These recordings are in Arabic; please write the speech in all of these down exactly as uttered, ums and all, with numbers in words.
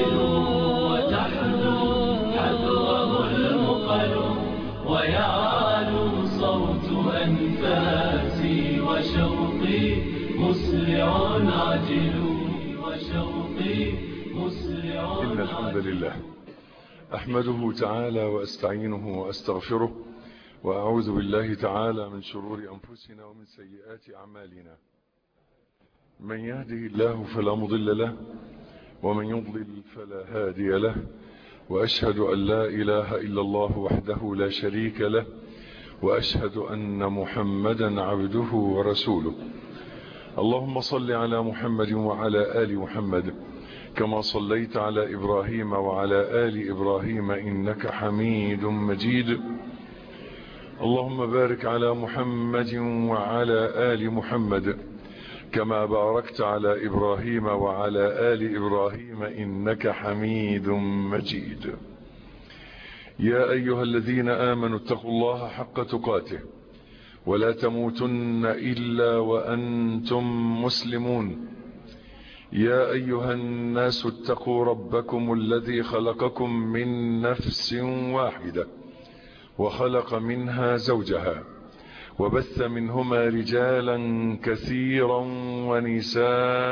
وتحدو حذره المقل ويعلو صوت أنفاسي وشوقي مسرع عاجل وشوقي مسرع. إن الحمد لله أحمده تعالى وأستعينه وأستغفره وأعوذ بالله تعالى من شرور أنفسنا ومن سيئات أعمالنا. من يهده الله فلا مضل له ومن يضلل فلا هادي له، وأشهد أن لا إله إلا الله وحده لا شريك له، وأشهد أن محمدا عبده ورسوله. اللهم صل على محمد وعلى آل محمد كما صليت على إبراهيم وعلى آل إبراهيم إنك حميد مجيد. اللهم بارك على محمد وعلى آل محمد كما باركت على إبراهيم وعلى آل إبراهيم إنك حميد مجيد. يا أيها الذين آمنوا اتقوا الله حق تقاته ولا تموتن إلا وأنتم مسلمون. يا أيها الناس اتقوا ربكم الذي خلقكم من نفس واحدة وخلق منها زوجها وبث منهما رجالا كثيرا ونساء،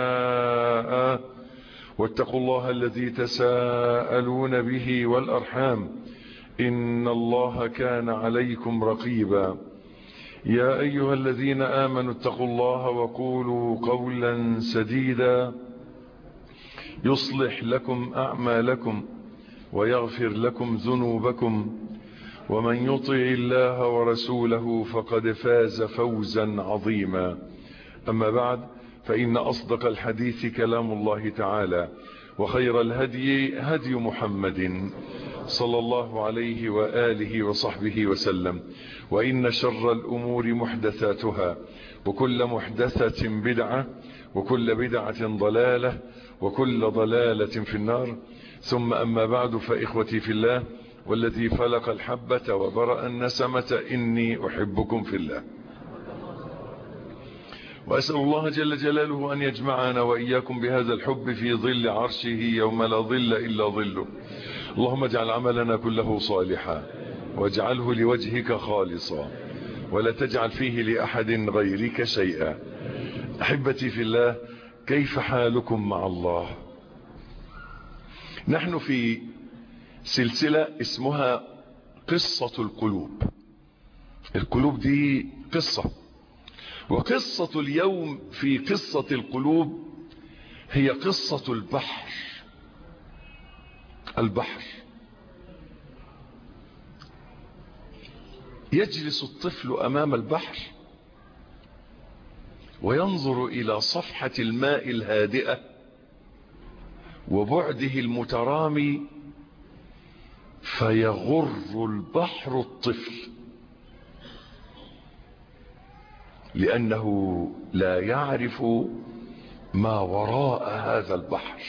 واتقوا الله الذي تساءلون به والأرحام إن الله كان عليكم رقيبا. يا أيها الذين آمنوا اتقوا الله وقولوا قولا سديدا يصلح لكم أعمالكم ويغفر لكم ذنوبكم، ومن يطع الله ورسوله فقد فاز فوزا عظيما. أما بعد، فإن أصدق الحديث كلام الله تعالى، وخير الهدي هدي محمد صلى الله عليه وآله وصحبه وسلم، وإن شر الأمور محدثاتها، وكل محدثة بدعة، وكل بدعة ضلالة، وكل ضلالة في النار. ثم أما بعد، فإخوتي في الله والذي فلق الحبة وبرأ النسمة إني أحبكم في الله، وأسأل الله جل جلاله أن يجمعنا وإياكم بهذا الحب في ظل عرشه يوم لا ظل إلا ظله. اللهم اجعل عملنا كله صالحا واجعله لوجهك خالصا ولا تجعل فيه لأحد غيرك شيئا. أحبتي في الله، كيف حالكم مع الله؟ نحن في سلسلة اسمها قصة القلوب. القلوب دي قصة، وقصة اليوم في قصة القلوب هي قصة البحر. البحر، يجلس الطفل أمام البحر وينظر إلى صفحة الماء الهادئة وبعده المترامي، فيغر البحر الطفل لأنه لا يعرف ما وراء هذا البحر.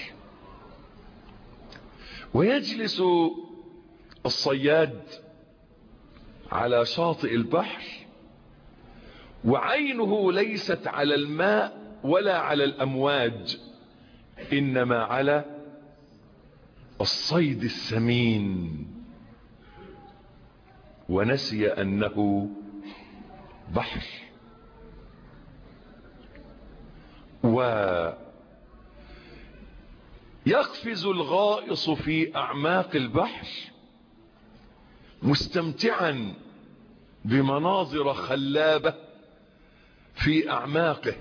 ويجلس الصياد على شاطئ البحر وعينه ليست على الماء ولا على الأمواج، إنما على الصيد الثمين، ونسي أنه بحر. ويقفز الغائص في أعماق البحر مستمتعا بمناظر خلابة في أعماقه،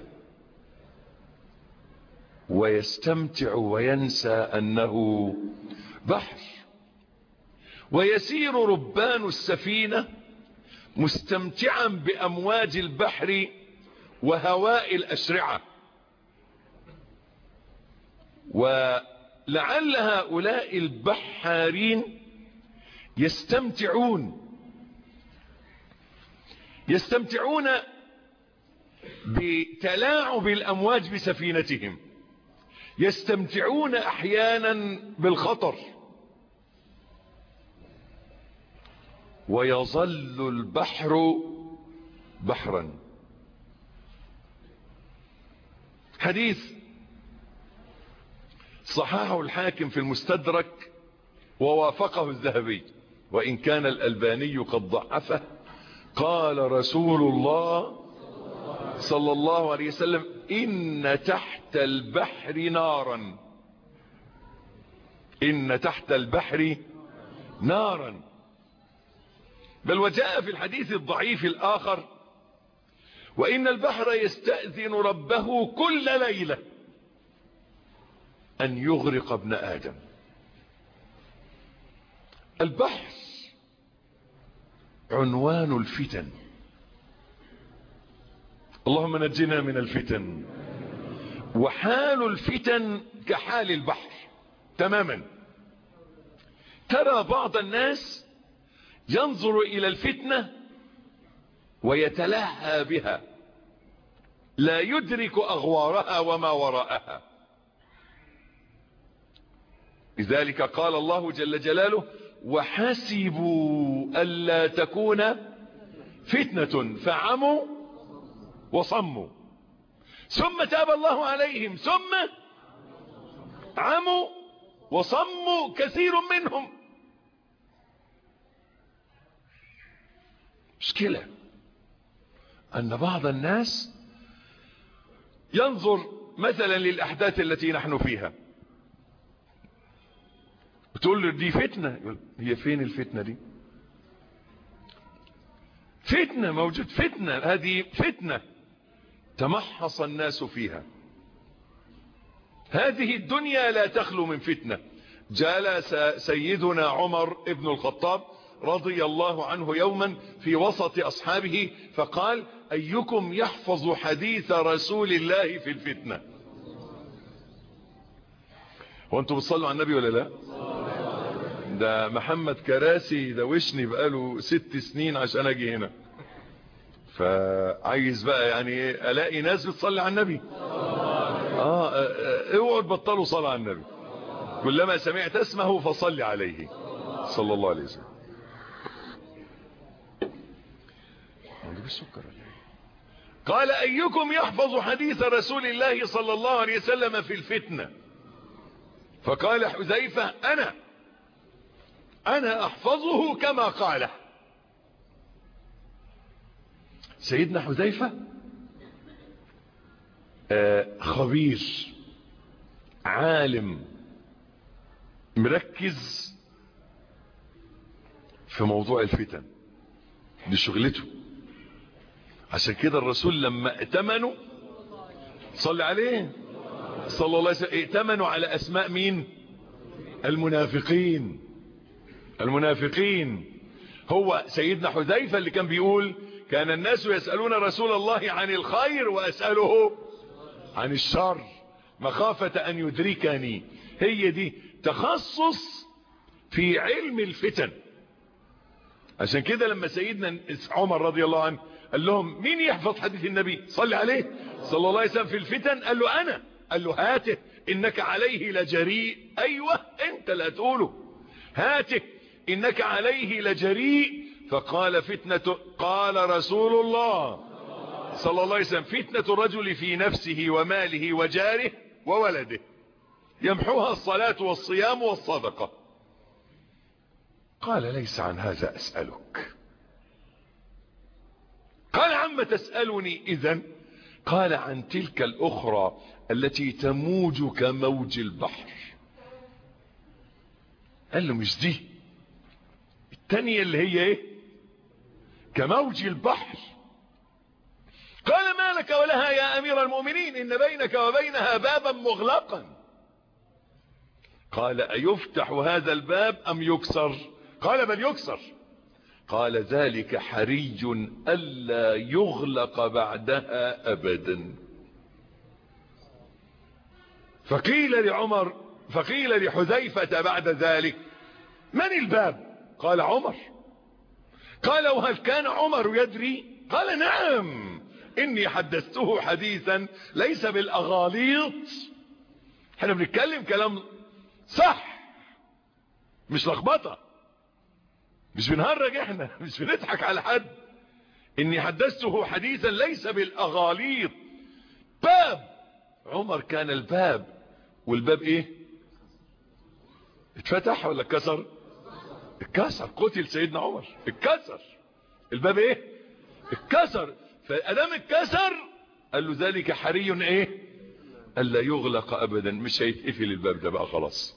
ويستمتع وينسى أنه بحر. ويسير ربان السفينة مستمتعا بأمواج البحر وهواء الأشرعة. ولعل هؤلاء البحارين يستمتعون يستمتعون بتلاعب الأمواج بسفينتهم، يستمتعون أحيانا بالخطر، ويظل البحر بحرا. حديث صححه الحاكم في المستدرك ووافقه الذهبي، وإن كان الألباني قد ضعفه. قال رسول الله صلى الله عليه وسلم: إن تحت البحر نارا، إن تحت البحر نارا. بل وجاء في الحديث الضعيف الآخر: وإن البحر يستأذن ربه كل ليلة أن يغرق ابن آدم. البحر عنوان الفتن، اللهم نجنا من الفتن. وحال الفتن كحال البحر تماما. ترى بعض الناس ينظر إلى الفتنة ويتلهى بها، لا يدرك أغوارها وما وراءها. لذلك قال الله جل جلاله: وحسبوا ألا تكون فتنة فعموا وصموا ثم تاب الله عليهم ثم عموا وصموا كثير منهم. مشكلة أن بعض الناس ينظر مثلا للأحداث التي نحن فيها، بتقول له دي فتنة، هي فين الفتنة دي؟ فتنة موجود، فتنة، هذه فتنة تمحص الناس فيها. هذه الدنيا لا تخلو من فتنة. جلس سيدنا عمر ابن الخطاب رضي الله عنه يوما في وسط أصحابه فقال: أيكم يحفظ حديث رسول الله في الفتنة؟ وانتم بتصلوا على النبي ولا لا؟ ده محمد كراسي ده وشني بقاله ست سنين عشان اجي هنا، فعايز بقى يعني الاقي ناس بتصلي على النبي. اه اوعوا تبطلوا صلاة على النبي، كلما سمعت اسمه فصلي عليه صلى الله عليه وسلم. قال: أيكم يحفظ حديث رسول الله صلى الله عليه وسلم في الفتنة؟ فقال حذيفة: أنا أنا أحفظه كما قاله. سيدنا حذيفة آه خبير عالم مركز في موضوع الفتن، دي شغلته. عشان كده الرسول لما ائتمنوا صلى عليه صلى الله عليه وسلم ائتمنوا على أسماء مين؟ المنافقين. المنافقين هو سيدنا حذيفة اللي كان بيقول: كان الناس يسألون رسول الله عن الخير وأسأله عن الشر مخافة أن يدركني. هي دي تخصص في علم الفتن. عشان كده لما سيدنا عمر رضي الله عنه قال لهم: مين يحفظ حديث النبي صلى عليه صلى الله عليه وسلم في الفتن؟ قال له: أنا. قال له: هاته إنك عليه لجريء. أيوة أنت لا تقوله، هاته إنك عليه لجريء. فقال: فتنة، قال رسول الله صلى الله عليه وسلم: فتنة الرجل في نفسه وماله وجاره وولده يمحوها الصلاة والصيام والصدقة. قال: ليس عن هذا أسألك. قال: عما تسألني إذن؟ قال: عن تلك الأخرى التي تموج كموج البحر. قال له: مش دي، التانية اللي هي ايه؟ كموج البحر. قال: ما لك ولها يا أمير المؤمنين؟ إن بينك وبينها بابا مغلقا. قال: أيفتح هذا الباب أم يكسر؟ قال: بل يكسر. قال: ذلك حري ألا يغلق بعدها أبدا. فقيل لعمر فقيل لحذيفة بعد ذلك: من الباب؟ قال: عمر. قال: وهل كان عمر يدري؟ قال: نعم، إني حدثته حديثا ليس بالأغاليط. احنا بنتكلم كلام صح، مش لخبطة، مش بنهرج، احنا مش بنضحك على حد. إني حدثته حديثا ليس بالأغاليط. باب عمر كان الباب، والباب ايه؟ اتفتح ولا اتكسر؟ اتكسر. قتل سيدنا عمر، اتكسر الباب. ايه؟ اتكسر. فادام اتكسر قال له ذلك حري ايه؟ الا يغلق ابدا، مش هيتقفل الباب ده بقى خلاص.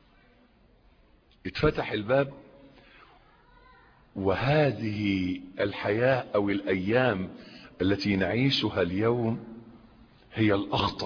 اتفتح الباب. وهذه الحياة او الايام التي نعيشها اليوم هي الاخطر.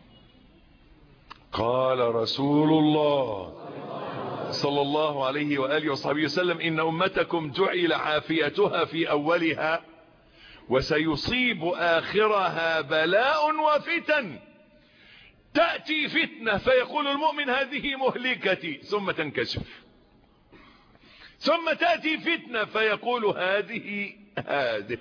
قال رسول الله صلى الله عليه وآله وصحبه وسلم: إن أمتكم جعل عافيتها في أولها وسيصيب آخرها بلاء وفتن. تأتي فتنة فيقول المؤمن هذه مهلكتي ثم تنكشف، ثم تأتي فتنة فيقول هذه هذه.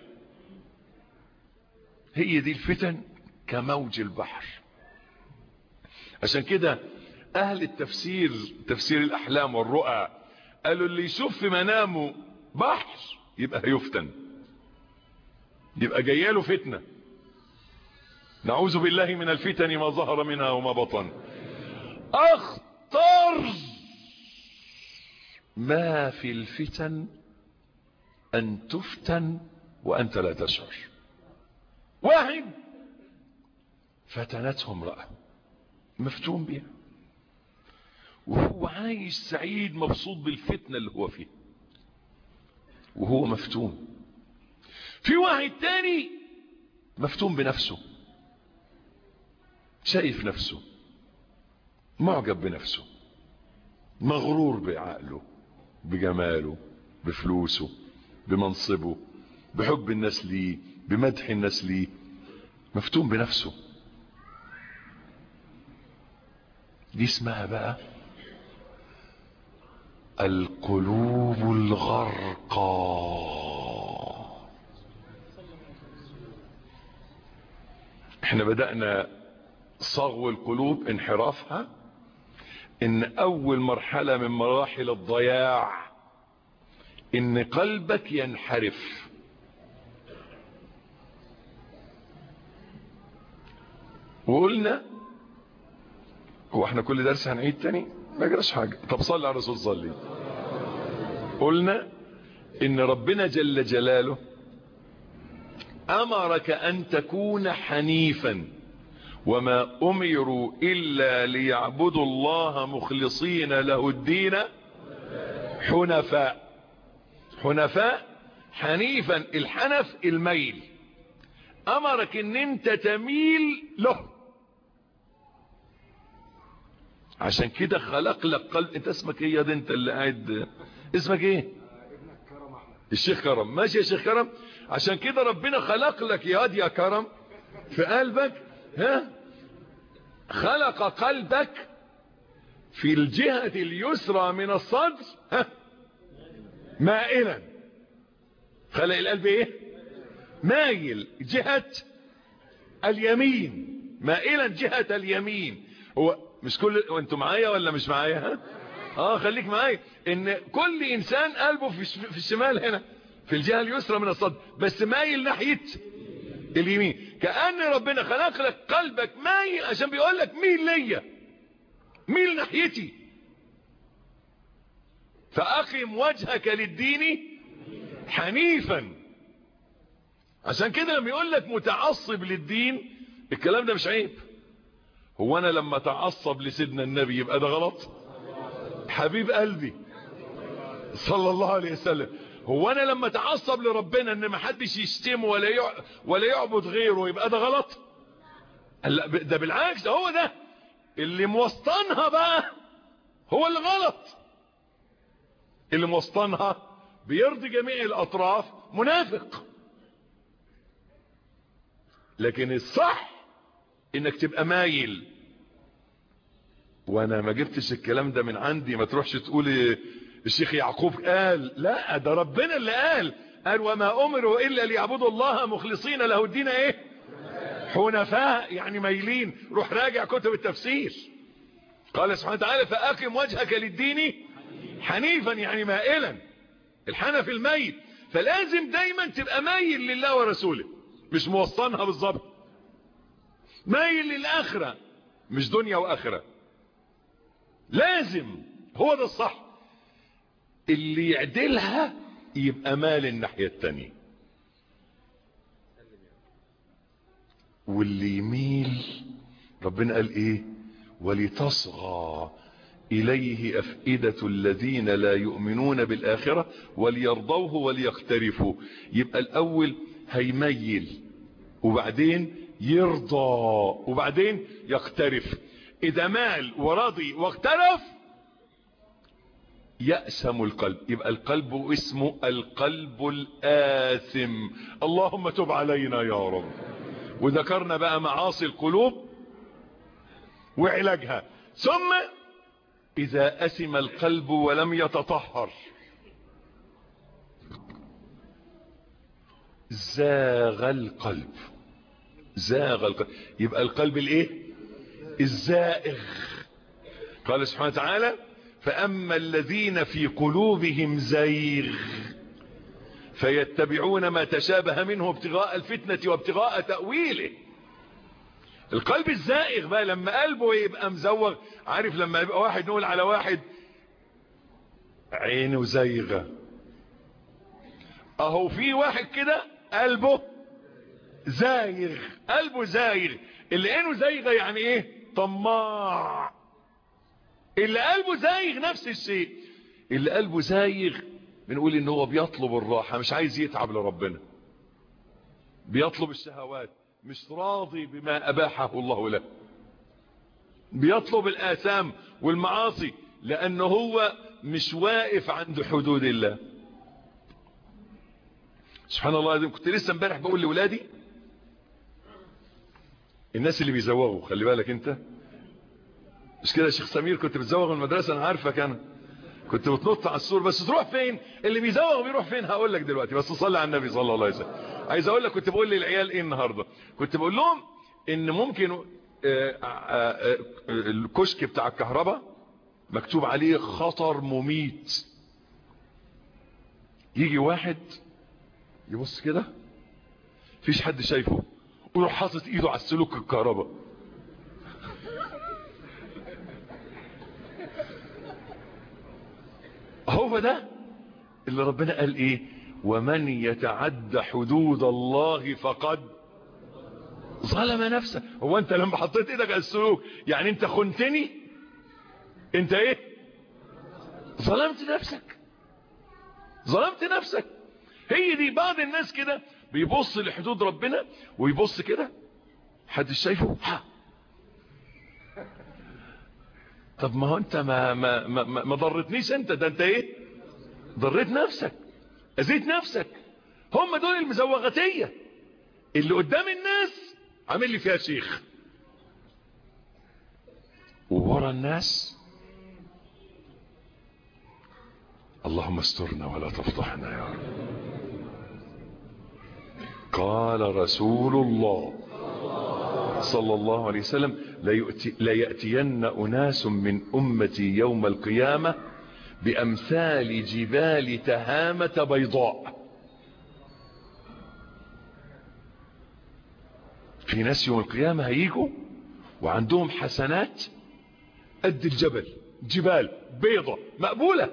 هي دي الفتن كموج البحر. عشان كده اهل التفسير، تفسير الاحلام والرؤى، قالوا اللي يشوف في منامه بحر يبقى هيفتن، يبقى جايله فتنة. نعوذ بالله من الفتن ما ظهر منها وما بطن. اخطر ما في الفتن ان تفتن وانت لا تشعر. واحد فتنته امرأة مفتون بها وهو عايش سعيد مبسوط بالفتنة اللي هو فيها وهو مفتون. في واحد تاني مفتون بنفسه، شايف نفسه، معجب بنفسه، مغرور بعقله، بجماله، بفلوسه، بمنصبه، بحب الناس ليه، بمدح الناس ليه، مفتون بنفسه. دي اسمها بقى القلوب الغرقى. احنا بدأنا صغو القلوب، انحرافها، ان اول مرحلة من مراحل الضياع ان قلبك ينحرف. وقلنا هو احنا كل درس هنعيد تاني؟ ما يجراش حاجة. طب صلي على الرسول صلي. قلنا ان ربنا جل جلاله امرك ان تكون حنيفا، وما امروا الا ليعبدوا الله مخلصين له الدين حنفاء. حنفاء، حنيفا، الحنف الميل. امرك ان انت تميل له. عشان كده خلق لك قلب. انت اسمك ايه يا ده انت اللي قاعد؟ اسمك ايه؟ الشيخ كرم. ماشي يا شيخ كرم. عشان كده ربنا خلق لك يا واد يا كرم في قلبك، ها، خلق قلبك في الجهة اليسرى من الصدر، ها، مائلا. خلق القلب ايه؟ مايل جهة اليمين، مائلا جهة اليمين. هو مش كل، وانتوا معايا ولا مش معايا؟ ها اه خليك معايا. ان كل انسان قلبه في في الشمال هنا في الجهة اليسرى من الصدر، بس مايل ناحية اليمين. كأن ربنا خلق لك قلبك مايل عشان بيقول لك ميل ليا، ميل ناحيتي. فأقم وجهك للدين حنيفا. عشان كده لما يقول لك متعصب للدين، الكلام ده مش عيب. هو انا لما اتعصب لسيدنا النبي يبقى ده غلط؟ حبيب قلبي صلى الله عليه وسلم. هو انا لما اتعصب لربنا ان ما حدش يشتمه ولا يع... ولا يعبد غيره يبقى ده غلط؟ لا، ده بالعكس، هو ده اللي موسطنها بقى، هو اللي غلط. اللي موسطنها بيرضي جميع الاطراف منافق. لكن الصح انك تبقى مايل. وانا ما جبتش الكلام ده من عندي، ما تروحش تقول الشيخ يعقوب قال. لا، ده ربنا اللي قال. قال وما امروا الا ليعبدوا الله مخلصين له الدين ايه؟ حنفاء، يعني مايلين. روح راجع كتب التفسير. قال سبحانه وتعالى فاقم وجهك للدين حنيفا، يعني مائلا. الحنف الميل. فلازم دايما تبقى مايل لله ورسوله، مش موصلها بالظبط. مايل للآخرة، مش دنيا وآخرة. لازم هو ده الصح. اللي يعدلها يبقى مال الناحية التانية، واللي يميل ربنا قال ايه؟ ولتصغى إليه أفئدة الذين لا يؤمنون بالآخرة وليرضوه وليقترفوا. يبقى الأول هيميل، وبعدين يرضى، وبعدين يقترف. إذا مال ورضي واقترف يأسم القلب، يبقى القلب اسمه القلب الآثم. اللهم تب علينا يا رب. وذكرنا بقى معاصي القلوب وعلاجها. ثم إذا أسم القلب ولم يتطهر زاغ القلب. زاغ القلب، يبقى القلب الايه؟ الزائغ. قال سبحانه وتعالى فأما الذين في قلوبهم زيغ فيتبعون ما تشابه منه ابتغاء الفتنة وابتغاء تأويله. القلب الزائغ بقى لما قلبه يبقى مزوغ. عارف لما يبقى واحد نقول على واحد عينه زيغة، اهو في واحد كده قلبه زايغ. قلبه زايغ، اللي عينه زايغة يعني ايه؟ طماع. اللي قلبه زايغ نفس الشيء. اللي قلبه زايغ بنقول ان هو بيطلب الراحة، مش عايز يتعب لربنا، بيطلب الشهوات، مش راضي بما أباحه الله له، بيطلب الآثام والمعاصي لأنه هو مش واقف عند حدود الله. سبحان الله. كنت لسه امبارح بقول لولادي الناس اللي بيزوغوا، خلي بالك انت مش كده يا شيخ سمير؟ كنت بتزوغ من المدرسة، انا عارفك، انا كنت بتنط على السور. بس تروح فين؟ اللي بيزوغ بيروح فين؟ هقول لك دلوقتي، بس صلي على النبي صلى الله عليه وسلم. عايز اقول لك كنت بقول للعيال ايه النهارده؟ كنت بقول لهم ان ممكن الكشك بتاع الكهرباء مكتوب عليه خطر مميت، يجي واحد يبص كده مفيش حد شايفه ويروح حاطط ايده على السلوك الكهرباء. هو ده اللي ربنا قال ايه؟ ومن يتعد حدود الله فقد ظلم نفسه. هو انت لما حطيت ايدك على السلوك يعني انت خنتني؟ انت ايه؟ ظلمت نفسك، ظلمت نفسك. هي دي بعض الناس كده بيبص لحدود ربنا ويبص كده حد شايفه. ها طب ما هو انت ما ما ما, ما ضرتنيش انت، ده انت ايه؟ ضريت نفسك، اذيت نفسك. هم دول المزوغتية اللي قدام الناس عامل لي فيها شيخ، وورا الناس اللهم استرنا ولا تفضحنا يا رب. قال رسول الله صلى الله عليه وسلم لا يأتين أناس من أمتي يوم القيامة بأمثال جبال تهامة بيضاء. في ناس يوم القيامة هيجوا وعندهم حسنات قد الجبل، جبال بيضة مقبولة،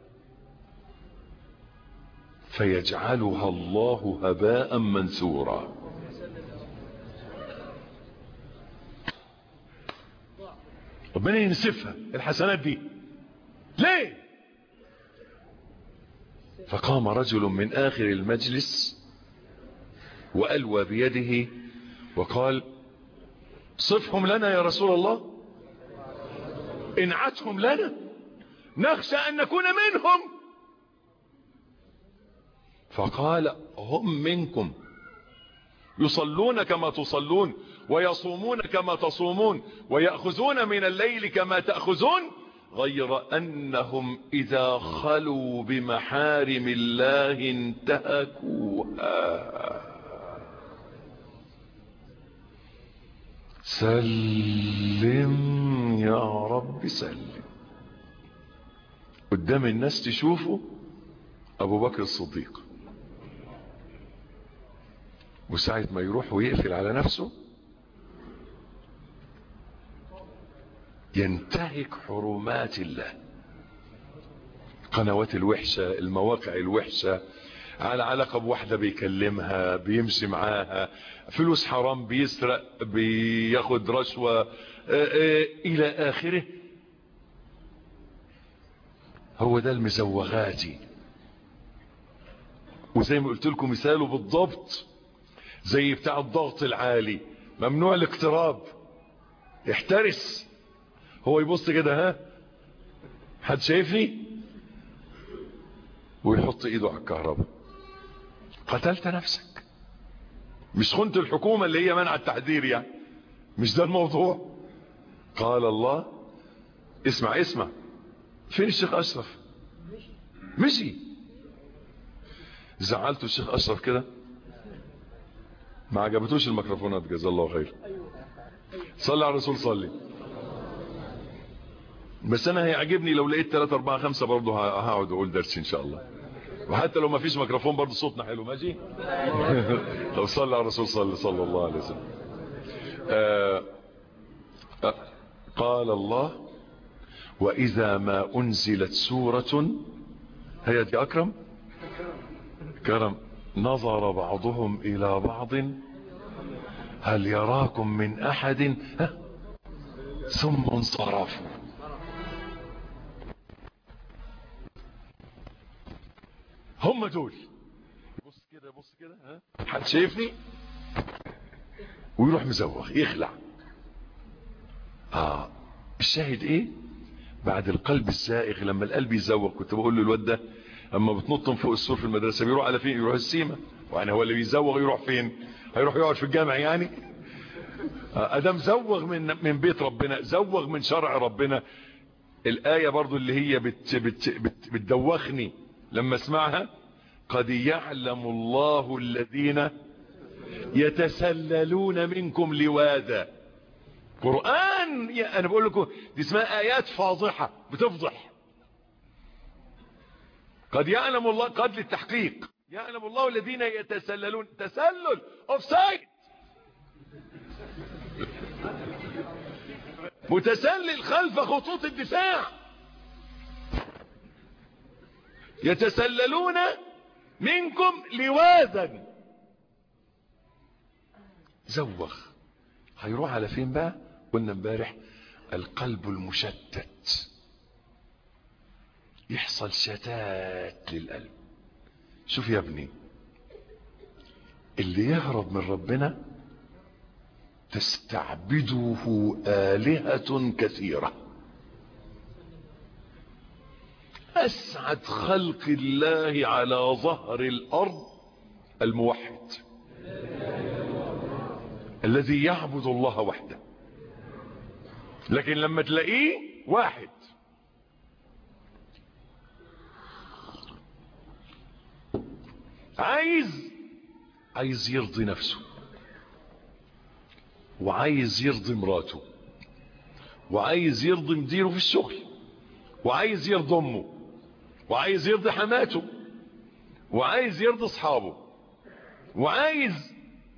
فيجعلها الله هباء منثورا. ربنا ينسفها الحسنات دي ليه؟ فقام رجل من آخر المجلس وألوى بيده وقال صفهم لنا يا رسول الله، انعتهم لنا نخشى أن نكون منهم. فقال هم منكم يصلون كما تصلون ويصومون كما تصومون ويأخذون من الليل كما تأخذون، غير أنهم إذا خلوا بمحارم الله انتهكوها. سلم يا رب سلم. قدام الناس تشوفه أبو بكر الصديق، وساعة ما يروح ويقفل على نفسه ينتهك حرمات الله. قنوات الوحشة، المواقع الوحشة، على علاقة بواحدة بيكلمها، بيمشي معاها، فلوس حرام، بيسرق، بياخد رشوة الى اخره. هو ده المزوغاتي. وزي ما قلت لكم مثاله بالضبط زي بتاع الضغط العالي، ممنوع الاقتراب، احترس. هو يبص كده، ها حد شايفني، ويحط ايده على الكهرباء. قتلت نفسك. مش خنت الحكومة اللي هي منع التحذير يعني، مش ده الموضوع. قال الله. اسمع اسمع، فين الشيخ اشرف؟ مشي. زعلته الشيخ اشرف كده، ما عجبتوش الميكروفونات، جزا الله خير. صلي على الرسول صلي. بس انا هيعجبني لو لقيت ثلاثة أربعة خمسة برضه هقعد اقول درس ان شاء الله، وحتى لو ما فيش ميكروفون برضه صوتنا حلو ماشي. لو صلي على الرسول صلي صلى الله عليه وسلم. آه آه قال الله واذا ما انزلت سورة، هيا دي اكرم كرم، نظر بعضهم الى بعض هل يراكم من احد ثم انصرفوا. هم دول. يبص كده يبص كده، ها حد شايفني، ويروح مزوغ يخلع. اه الشاهد ايه؟ بعد القلب الزائغ، لما القلب يزوغ، كنت بقول له الواد ده اما بتنطم فوق السور في المدرسه بيروح على فين؟ يروح السيما. وانا هو اللي بيزوغ يروح فين؟ هيروح يقعد في الجامع يعني؟ ادم زوغ من من بيت ربنا، زوغ من شرع ربنا. الايه برضو اللي هي بت بت بت بتدوخني لما اسمعها، قد يعلم الله الذين يتسللون منكم لواذا. قرآن، انا بقول لكم دي اسمها ايات فاضحة بتفضح. قد يعلم الله، قد للتحقيق، يعلم الله الذين يتسللون، تسلل اوف سايد، متسلل خلف خطوط الدفاع. يتسللون منكم لواذا. زوغ. هيروح على فين بقى؟ قلنا امبارح القلب المشتت، يحصل شتات للقلب. شوف يا ابني، اللي يهرب من ربنا تستعبده آلهة كثيرة. أسعد خلق الله على ظهر الأرض الموحد الذي يعبد الله وحده. لكن لما تلاقيه واحد عايز عايز يرضي نفسه، وعايز يرضي مراته، وعايز يرضي مديره في الشغل، وعايز يرضي امه، وعايز يرضي حماته، وعايز يرضي اصحابه، وعايز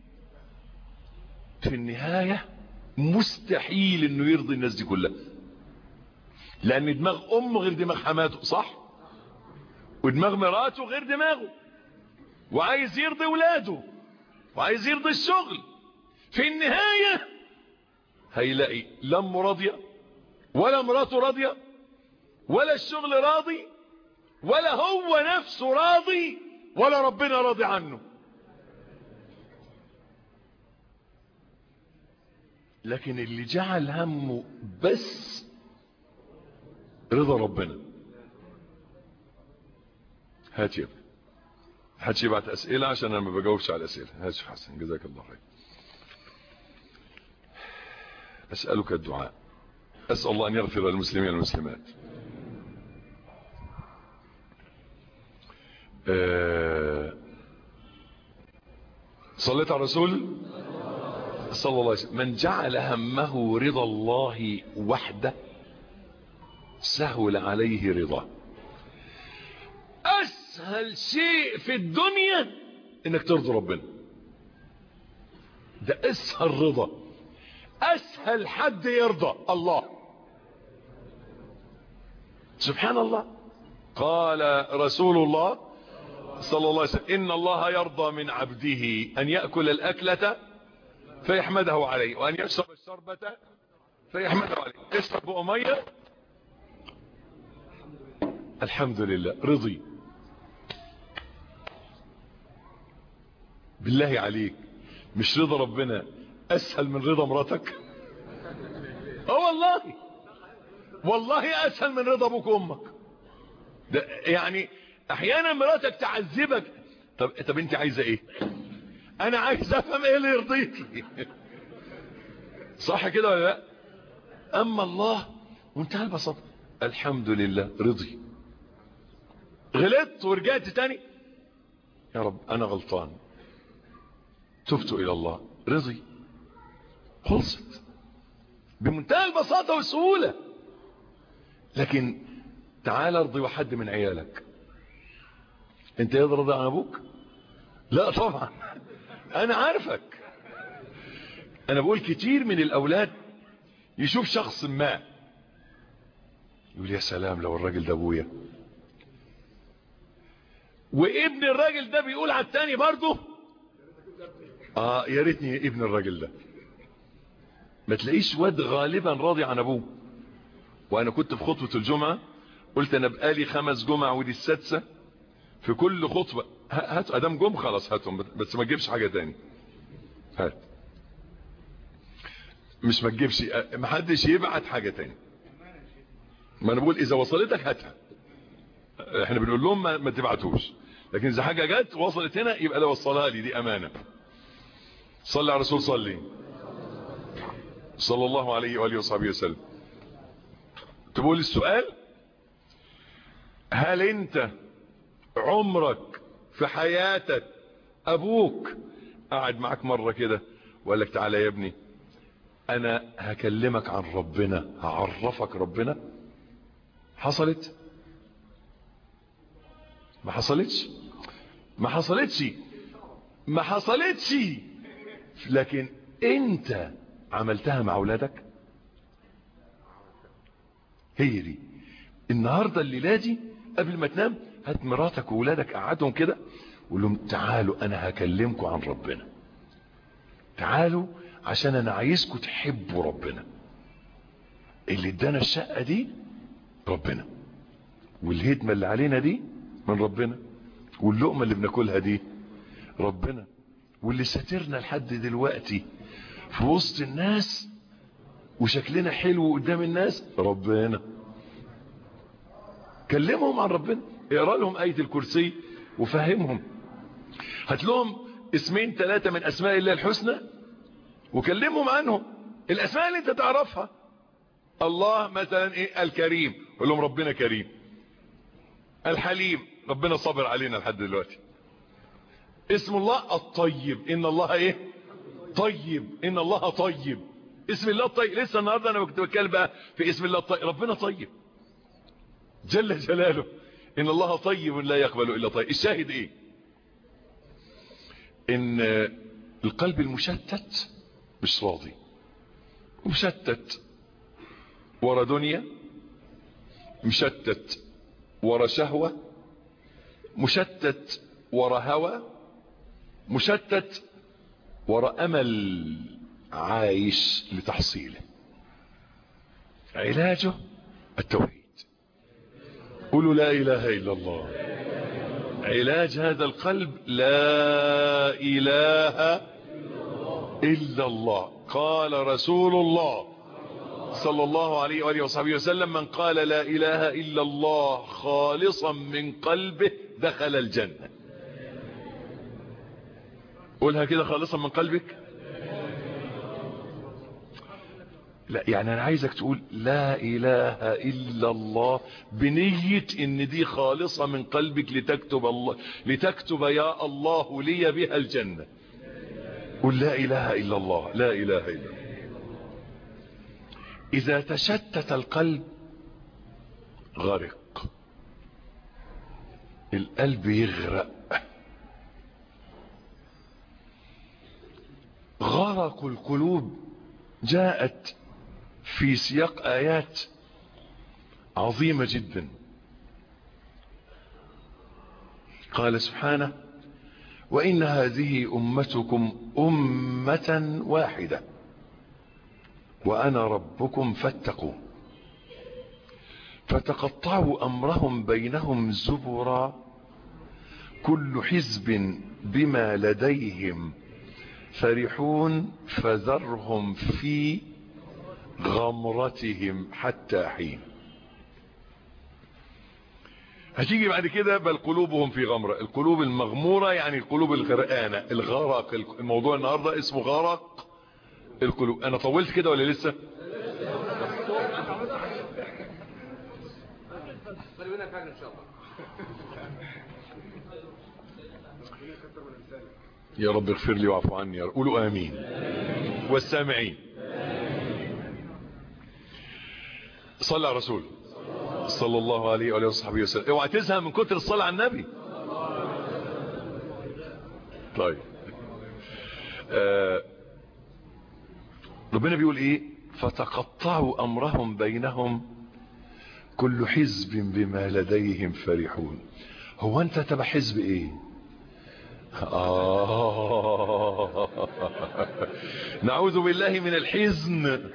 في النهاية مستحيل انه يرضي الناس دي كلها، لان دماغ امه غير دماغ حماته، صح؟ ودماغ مراته غير دماغه، وعايز يرضي ولاده، وعايز يرضي الشغل. في النهاية هيلاقي لا امه راضية، ولا مراته راضية، ولا الشغل راضي، ولا هو نفسه راضي، ولا ربنا راضي عنه. لكن اللي جعل همه بس رضا ربنا. هات يا ابني، هات يبعت اسئله عشان انا ما بجاوبش على الاسئله. هات يا حسن، جزاك الله خير. اسالك الدعاء، اسال الله ان يغفر للمسلمين والمسلمات. أه... صليت على الرسول صلى الله عليه وسلم. من جعل همه رضا الله وحده سهل عليه رضاه. اسهل شيء في الدنيا انك ترضي ربنا، ده اسهل رضا. اسهل حد يرضى الله، سبحان الله. قال رسول الله صلى الله عليه وسلم إن الله يرضى من عبده أن يأكل الأكلة فيحمده عليه وأن يشرب الشربة فيحمده عليه. اشرب بأمية الحمد لله رضي. بالله عليك مش رضا ربنا أسهل من رضا مراتك؟ اه والله والله أسهل من رضا أبوك وأمك. ده يعني أحيانا مراتك تعذبك. طب, طب أنت عايزة إيه؟ أنا عايز أفهم إيه اللي يرضيكي. صح كده ولا لا؟ أما الله وانتهى البساطة الحمد لله رضي. غلطت ورجعت تاني يا رب أنا غلطان تبت إلى الله رضي. خلصت بمنتهى البساطة والسهولة. لكن تعال ارضي واحد من عيالك. انت يقدر رضي عن ابوك؟ لا طبعا انا عارفك. انا بقول كتير من الاولاد يشوف شخص ما يقول يا سلام لو الراجل ده ابويا، وابن الراجل ده بيقول على التاني برضه اه يا ريتني ابن الراجل ده. ما تلاقيش واد غالبا راضي عن ابوه. وانا كنت في خطبة الجمعة قلت انا بقالي خمس جمع ودي السادسة في كل خطبة هات ادام جم خلاص هاتهم بس ما تجيبش حاجة تاني. هات مش ما تجيبش ما حدش يبعت حاجة تاني. ما انا بقول اذا وصلتك هاتها. احنا بنقول لهم ما, ما تبعتوش. لكن اذا حاجة جت وصلت هنا يبقى لو وصلها لي دي امانة. صلي على الرسول صلي صلى الله عليه وآله وصحبه وسلم. تقول السؤال هل انت عمرك في حياتك ابوك قاعد معك مرة كده وقال لك تعالى يا ابني انا هكلمك عن ربنا هعرفك ربنا؟ حصلت؟ ما حصلتش ما حصلتش ما حصلتش. لكن انت عملتها مع اولادك؟ هي دي النهاردة الليلة دي قبل ما تنام هات مراتك وولادك قعدهم كده وقول لهم تعالوا انا هكلمكم عن ربنا. تعالوا عشان انا عايزكم تحبوا ربنا. اللي ادانا الشقة دي ربنا، والهدمة اللي علينا دي من ربنا، واللقمة اللي بناكلها دي ربنا، واللي ساترنا لحد دلوقتي في وسط الناس وشكلنا حلو قدام الناس ربنا. كلمهم عن ربنا. اقرأ لهم آية الكرسي وفهمهم. هات لهم اسمين ثلاثة من اسماء الله الحسنى وكلمهم عنهم. الاسماء اللي انت تعرفها الله مثلا ايه الكريم قول لهم ربنا كريم. الحليم ربنا صبر علينا لحد دلوقتي. اسم الله الطيب ان الله ايه طيب ان الله طيب. اسم الله الطيب. لسه النهارده انا كنت بتكلم بقى في اسم الله الطيب. ربنا طيب جل جلاله ان الله طيب لا يقبل الا طيب. الشاهد ايه؟ ان القلب المشتت مش راضي، مشتت ورا دنيا، مشتت ورا شهوة، مشتت ورا هوى، مشتت ورا امل عايش لتحصيله. علاجه التوحيد. قولوا لا اله الا الله. علاج هذا القلب لا اله الا الله. قال رسول الله صلى الله عليه وآله وصحبه وسلم من قال لا اله الا الله خالصا من قلبه دخل الجنة. قولها كده خالصا من قلبك. لا يعني انا عايزك تقول لا اله الا الله بنية ان دي خالصة من قلبك لتكتب الله لتكتب يا الله لي بها الجنة. قل لا اله الا الله لا اله الا الله. اذا تشتت القلب غرق. القلب يغرق. غرق القلوب جاءت في سياق آيات عظيمة جدا. قال سبحانه وإن هذه أمتكم أمة واحدة وأنا ربكم فاتقوا فتقطعوا أمرهم بينهم زبرا كل حزب بما لديهم فرحون فذرهم في غمرتهم حتى حين. هتيجي بعد كده بل قلوبهم في غمرة. القلوب المغمورة يعني القلوب الغرقانة، الغرق. الموضوع النهاردة اسمه غرق القلوب. انا طولت كده ولا لسه؟ يا رب اغفر لي واعف عني. قولوا امين والسامعين. صلى على رسول صلى الله عليه وآله وصحبه وسلم. اوعى تزهق من كتر الصلاة على النبي. طيب آه ربنا بيقول ايه؟ فتقطعوا امرهم بينهم كل حزب بما لديهم فرحون. هو انت تبع حزب ايه؟ آه نعوذ بالله من الحزن.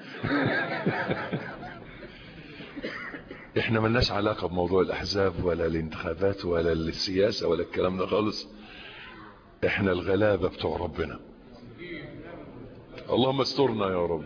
احنا ملناش علاقة بموضوع الاحزاب ولا الانتخابات ولا السياسة ولا الكلام ده خالص. احنا الغلابة بتوع ربنا. اللهم استرنا يا رب.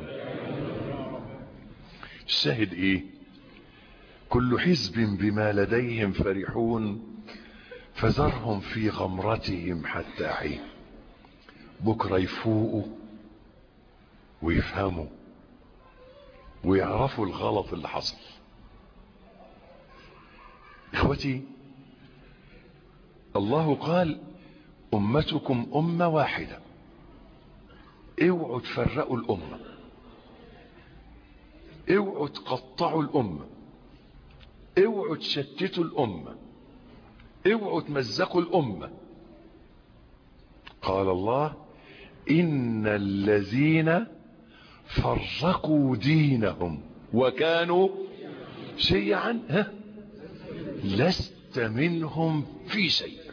الشاهد ايه؟ كل حزب بما لديهم فرحون فذرهم في غمرتهم حتى حين. بكرة يفوقوا ويفهموا ويعرفوا الغلط اللي حصل. اخوتي الله قال امتكم امة واحدة. اوعوا تفرقوا الامة، اوعوا تقطعوا الامة، اوعوا تشتتوا الامة، اوعوا تمزقوا الامة. قال الله ان الذين فرقوا دينهم وكانوا شيعا ها لست منهم في شيء.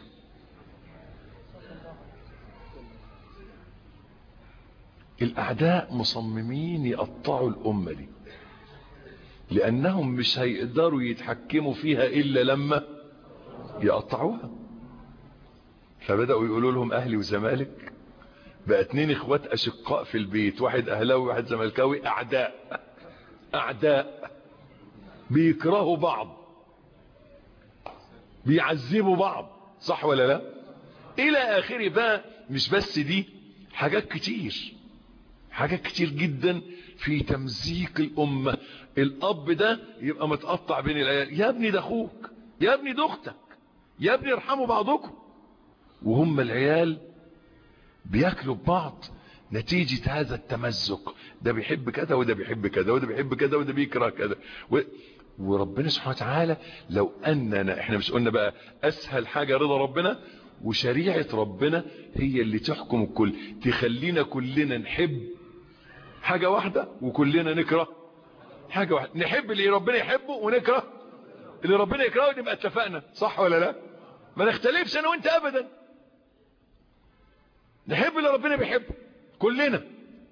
الاعداء مصممين يقطعوا الامة دي لانهم مش هيقدروا يتحكموا فيها الا لما يقطعوها. فبدأوا يقولوا لهم اهلي وزمالك، بقى اتنين اخوات اشقاء في البيت، واحد اهلاوي واحد زملكاوي، اعداء اعداء بيكرهوا بعض، بيعذبوا بعض، صح ولا لا؟ الى اخره. بقى مش بس دي، حاجات كتير حاجات كتير جدا في تمزيق الامة. الاب ده يبقى متقطع بين العيال، يا ابني ده اخوك، يا ابني ده اختك، يا ابني ارحموا بعضكم، وهم العيال بياكلوا ببعض نتيجة هذا التمزق. ده بيحب كذا وده بيحب كذا وده بيحب كذا وده بيكره كذا و... وربنا سبحانه وتعالى لو اننا احنا مش قلنا بقى اسهل حاجة رضا ربنا، وشريعة ربنا هي اللي تحكم الكل، تخلينا كلنا نحب حاجة واحدة وكلنا نكره حاجة واحدة. نحب اللي ربنا يحبه ونكره اللي ربنا يكرهه، نبقى اتفقنا، صح ولا لا؟ ما نختلفش انا وانت ابدا. نحب اللي ربنا بيحبه كلنا،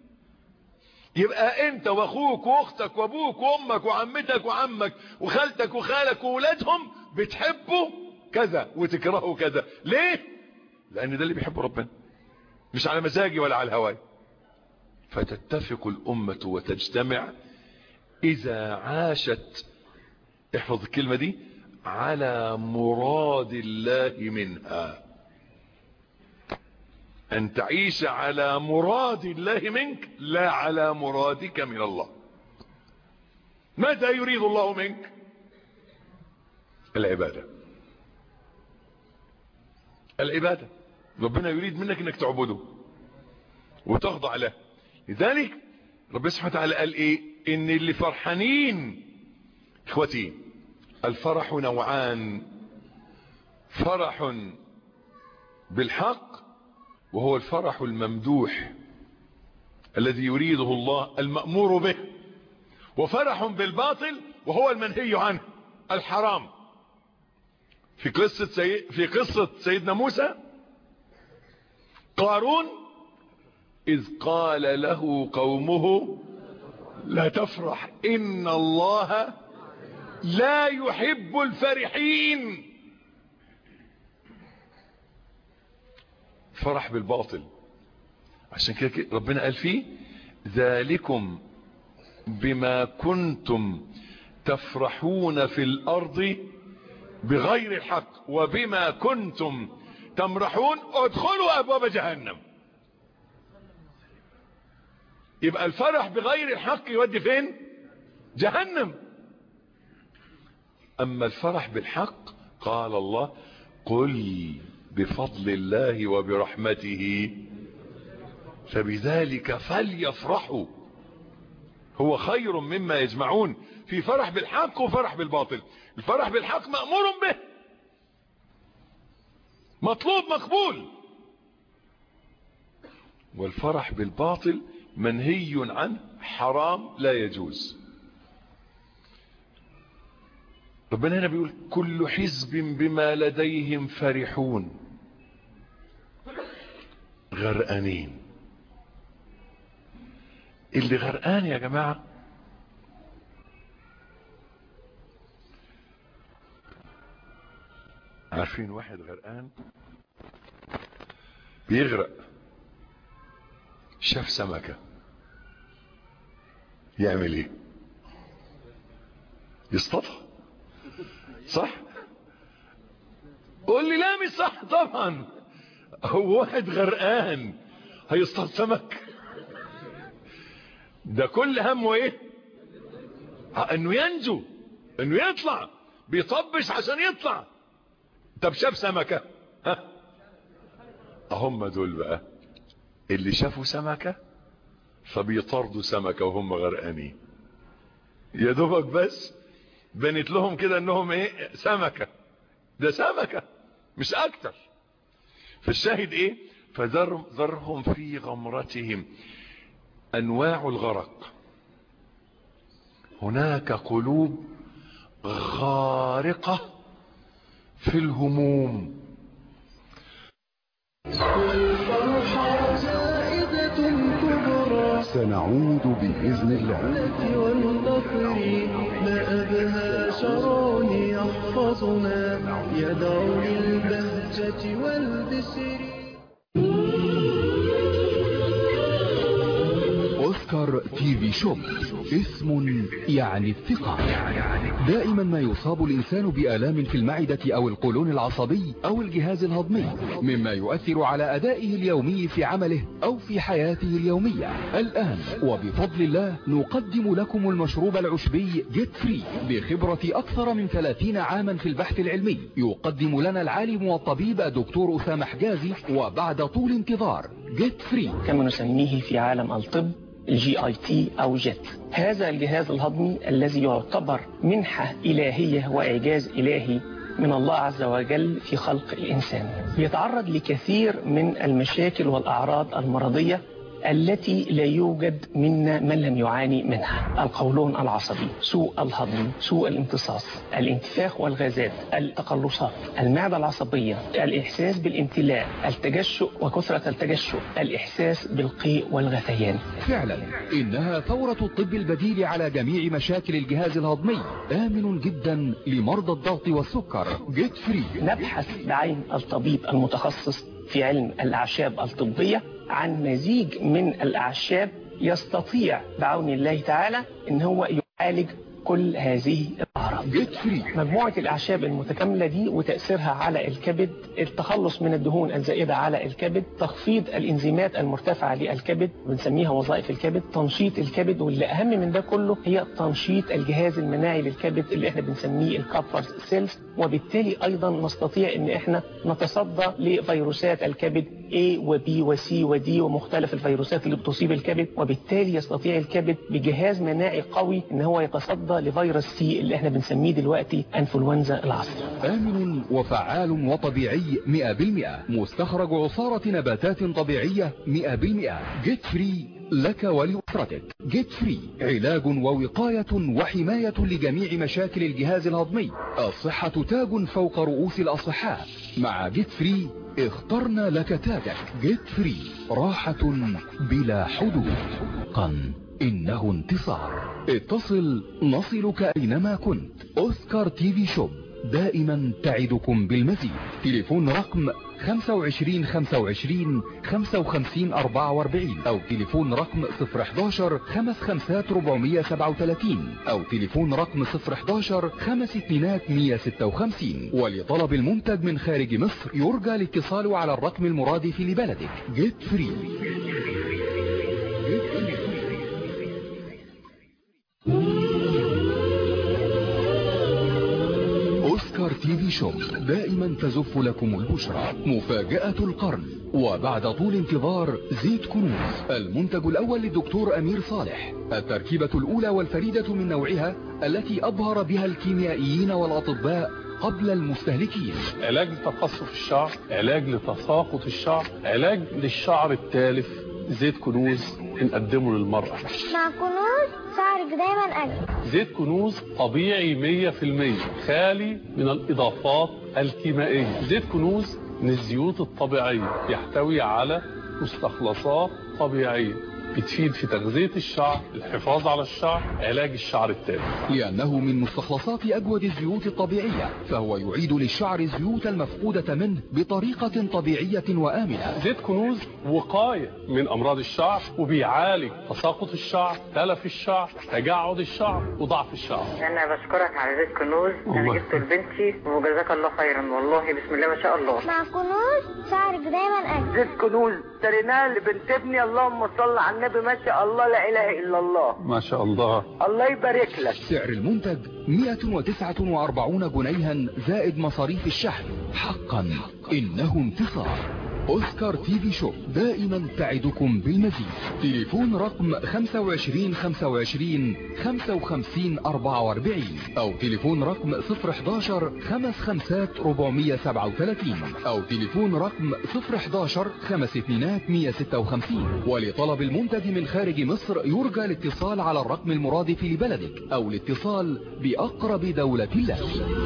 يبقى انت واخوك واختك وابوك وامك وعمتك وعمك وخالتك وخالك وولادهم بتحبوا كذا وتكرهوا كذا. ليه؟ لان ده اللي بيحبه ربنا، مش على مزاجي ولا على الهواي. فتتفق الامة وتجتمع اذا عاشت، احفظ الكلمة دي، على مراد الله منها. ان تعيش على مراد الله منك لا على مرادك من الله. ماذا يريد الله منك؟ العبادة. العبادة ربنا يريد منك انك تعبده وتخضع له. لذلك ربنا سبحانه وتعالى قال ايه؟ ان اللي فرحانين اخوتي، الفرح نوعان: فرح بالحق وهو الفرح الممدوح الذي يريده الله المأمور به، وفرح بالباطل وهو المنهي عنه الحرام. في قصة سي... في قصة سيدنا موسى قارون إذ قال له قومه لا تفرح إن الله لا يحب الفرحين. فرح بالباطل. عشان كده ربنا قال فيه ذلكم بما كنتم تفرحون في الأرض بغير الحق وبما كنتم تمرحون ادخلوا أبواب جهنم. يبقى الفرح بغير الحق يودي فين؟ جهنم. أما الفرح بالحق قال الله قل بفضل الله وبرحمته فبذلك فليفرحوا هو خير مما يجمعون. في فرح بالحق وفرح بالباطل. الفرح بالحق مأمور به مطلوب مقبول، والفرح بالباطل منهي عنه حرام لا يجوز. ربنا هنا بيقول كل حزب بما لديهم فرحون. غرقانين. اللي غرقان يا جماعة عارفين واحد غرقان بيغرق شاف سمكة يعمل ايه؟ يصطادها صح؟ قول لي لا مش صح طبعا. هو واحد غرقان هيصطاد سمك؟ ده كل همه ايه؟ انه ينجو انه يطلع بيطبش عشان يطلع. طب شاف سمكة ها هم دول بقى اللي شافوا سمكة فبيطردوا سمكة وهم غرقانين. يا دوبك بس بنت لهم كده انهم ايه؟ سمكة. ده سمكة مش اكتر. فالشاهد ايه؟ فذرهم في غمرتهم. انواع الغرق. هناك قلوب غارقة في الهموم. سنعود بإذن الله. والنصر ما أبهى شرون يحفظنا يدعو للبهجة والبشر. أوسكار تي في شوب اسم يعني الثقة. دائما ما يصاب الإنسان بآلام في المعدة أو القولون العصبي أو الجهاز الهضمي مما يؤثر على أدائه اليومي في عمله أو في حياته اليومية. الآن وبفضل الله نقدم لكم المشروب العشبي جيت فري بخبرة أكثر من ثلاثين عاما في البحث العلمي. يقدم لنا العالم والطبيب الدكتور أسامة حجازي وبعد طول انتظار جيت فري كما نسميه في عالم الطب الجي اي تي او جيت. هذا الجهاز الهضمي الذي يعتبر منحة إلهية وإعجاز إلهي من الله عز وجل في خلق الإنسان. يتعرض لكثير من المشاكل والأعراض المرضية التي لا يوجد منا من لم يعاني منها. القولون العصبي، سوء الهضم، سوء الامتصاص، الانتفاخ والغازات، التقلصات، المعدة العصبية، الإحساس بالامتلاء، التجشؤ وكثرة التجشؤ، الإحساس بالقيء والغثيان. فعلا إنها ثورة الطب البديل على جميع مشاكل الجهاز الهضمي. آمن جدا لمرضى الضغط والسكر. جيت فري. نبحث بعين الطبيب المتخصص في علم الأعشاب الطبية عن مزيج من الأعشاب يستطيع بعون الله تعالى ان هو يعالج كل هذه الأعراض. جيت فري. مجموعة الأعشاب المتكاملة دي وتأثيرها على الكبد، التخلص من الدهون الزائدة على الكبد، تخفيض الإنزيمات المرتفعة للكبد بنسميها وظائف الكبد، تنشيط الكبد، واللي أهم من ده كله هي تنشيط الجهاز المناعي للكبد اللي احنا بنسميه الكابفر سيلز. وبالتالي أيضا نستطيع ان احنا نتصدى لفيروسات الكبد A و B و C و D ومختلف الفيروسات اللي بتصيب الكبد. وبالتالي يستطيع الكبد بجهاز مناعي قوي ان هو يتصدى لفيروس سي اللي احنا بنسميه دلوقتي انفلونزا العصر. آمن وفعال وطبيعي مئة بالمئة. مستخرج عصارة نباتات طبيعية مئة بالمئة. جيت فري لك ولأسرتك. جيت فري، علاج ووقاية وحماية لجميع مشاكل الجهاز الهضمي. الصحة تاج فوق رؤوس الأصحاء. مع جيت فري اخترنا لك تاجك. جيت فري، راحة بلا حدود. قن إنه انتصار. اتصل نصلك أينما كنت. أوسكار تي في شوب دائما تعدكم بالمزيد. تليفون رقم خمسة وعشرين خمسة وعشرين خمسة وخمسين أربعة وأربعين أو تليفون رقم صفر حداشر خمس خمسات ربعمية سبعة وثلاثين أو تليفون رقم صفر حداشر خمس اتنينات مية ستة وخمسين. ولطلب المنتج من خارج مصر يرجى الاتصال على الرقم المرادف لبلدك. جيت فري. أوسكار تي في شوب دائما تزف لكم البشرى. مفاجأة القرن. وبعد طول انتظار زيت كنوز، المنتج الأول للدكتور أمير صالح، التركيبة الأولى والفريدة من نوعها التي أبهر بها الكيميائيين والأطباء قبل المستهلكين. علاج لتقصف الشعر، علاج لتساقط الشعر، علاج للشعر التالف. زيت كنوز بنقدمه للمرأة. مع كنوز شعرك دايما أجمل. زيت كنوز طبيعي مية في المية، خالي من الإضافات الكيميائية. زيت كنوز من الزيوت الطبيعية، يحتوي على مستخلصات طبيعية بتفيد في تغذية الشعر، الحفاظ على الشعر، علاج الشعر التالف. لأنه من مستخلصات أجود الزيوت الطبيعية، فهو يعيد للشعر الزيوت المفقودة منه بطريقة طبيعية وآمنة. زيت كنوز وقاية من أمراض الشعر، وبيعالج تساقط الشعر، تلف الشعر، تجعد الشعر، وضعف الشعر. أنا بشكرك على زيت كنوز، أنا جبته لبنتي وجزاك الله خيرا، والله بسم الله ما شاء الله. مع كنوز شعرك دايما أجمل. زيت كنوز اشتريناه لبنت ابني، اللهم صل على النبي، ما شاء الله لا اله الا الله. ما شاء الله، الله يبارك لك. سعر المنتج مئة وتسعة وأربعين جنيها زائد مصاريف الشحن. حقا إنه انتصار. أوسكار تي في شوب دائما تعدكم بالمزيد. تليفون رقم خمسة وعشرين خمسة وعشرين خمسة وخمسين أربعة وأربعين أو تليفون رقم صفر حداشر خمس خمسات ربعمية سبعة وثلاثين أو تليفون رقم صفر حداشر خمس اتنينات مية ستة وخمسين. ولطلب المنتج من خارج مصر يرجى الاتصال على الرقم المرادف لبلدك أو الاتصال بأقرب دولة لك.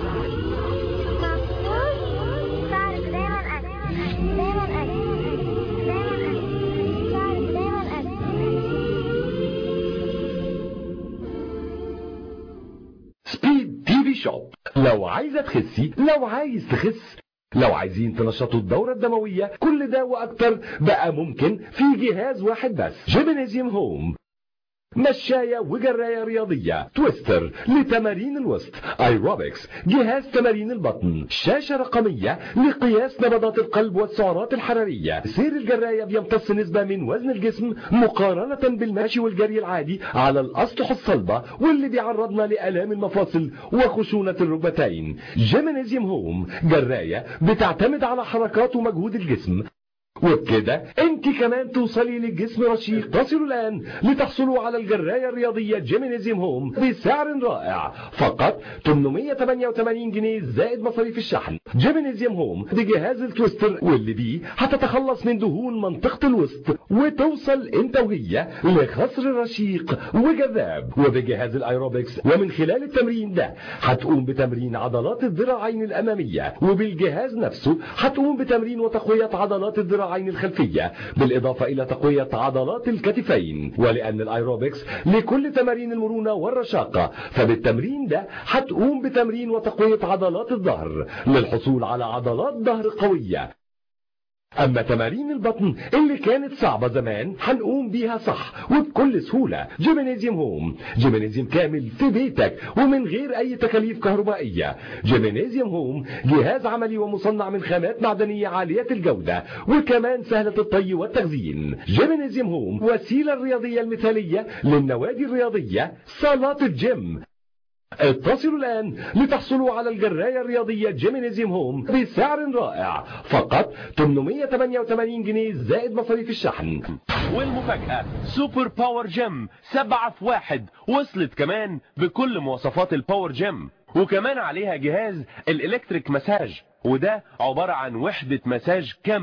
سبيد تي في شوب. لو عايزة تخسي، لو عايز تخس، لو عايزين تنشطوا الدورة الدموية، كل ده وأكتر بقى ممكن في جهاز واحد بس. جيمنازيوم هوم، مشاية وجراية رياضية، تويستر لتمارين الوسط، ايروبكس، جهاز تمارين البطن، شاشة رقمية لقياس نبضات القلب والسعرات الحرارية. سير الجراية بيمتص نسبة من وزن الجسم مقارنة بالمشي والجري العادي على الأسطح الصلبة، واللي بيعرضنا لآلام المفاصل وخشونة الركبتين. جيمنازيوم هوم جراية بتعتمد على حركات ومجهود الجسم، وبكده انت كمان توصلي للجسم رشيق. تصلوا الآن لتحصلوا على الجراية الرياضية جيمنازيوم هوم بسعر رائع، فقط ثمانمية وثمانية وثمانين جنيه زائد مصاريف الشحن. جيمنازيوم هوم بجهاز التويستر، واللي بيه هتتخلص من دهون منطقة الوسط وتوصل انت وهي لخصر رشيق وجذاب. وبجهاز الايروبكس، ومن خلال التمرين ده هتقوم بتمرين عضلات الذراعين الأمامية، وبالجهاز نفسه هتقوم بتمرين وتقوية عضلات الذراعين الخلفية، بالإضافة إلى تقوية عضلات الكتفين. ولأن الأيروبكس لكل تمارين المرونة والرشاقة، فبالتمرين ده هتقوم بتمرين وتقوية عضلات الظهر للحصول على عضلات ظهر قوية. أما تمارين البطن اللي كانت صعبة زمان هنقوم بيها صح وبكل سهولة. جيمنازيوم هوم، جيمنازيوم كامل في بيتك ومن غير أي تكاليف كهربائية. جيمنازيوم هوم جهاز عملي ومصنع من خامات معدنية عالية الجودة، وكمان سهلة الطي والتخزين. جيمنازيوم هوم وسيلة الرياضية المثالية للنوادي الرياضية، صالات الجيم. اتصلوا الآن لتحصلوا على الجراية الرياضية جيمنازيوم هوم بسعر رائع، فقط ثمانمية وثمانية وثمانين جنيه زائد مصاريف الشحن. والمفاجأة سوبر باور جيم سبعة في واحد، وصلت كمان بكل مواصفات الباور جيم، وكمان عليها جهاز الالكتريك مساج، وده عبارة عن وحدة مساج كاملة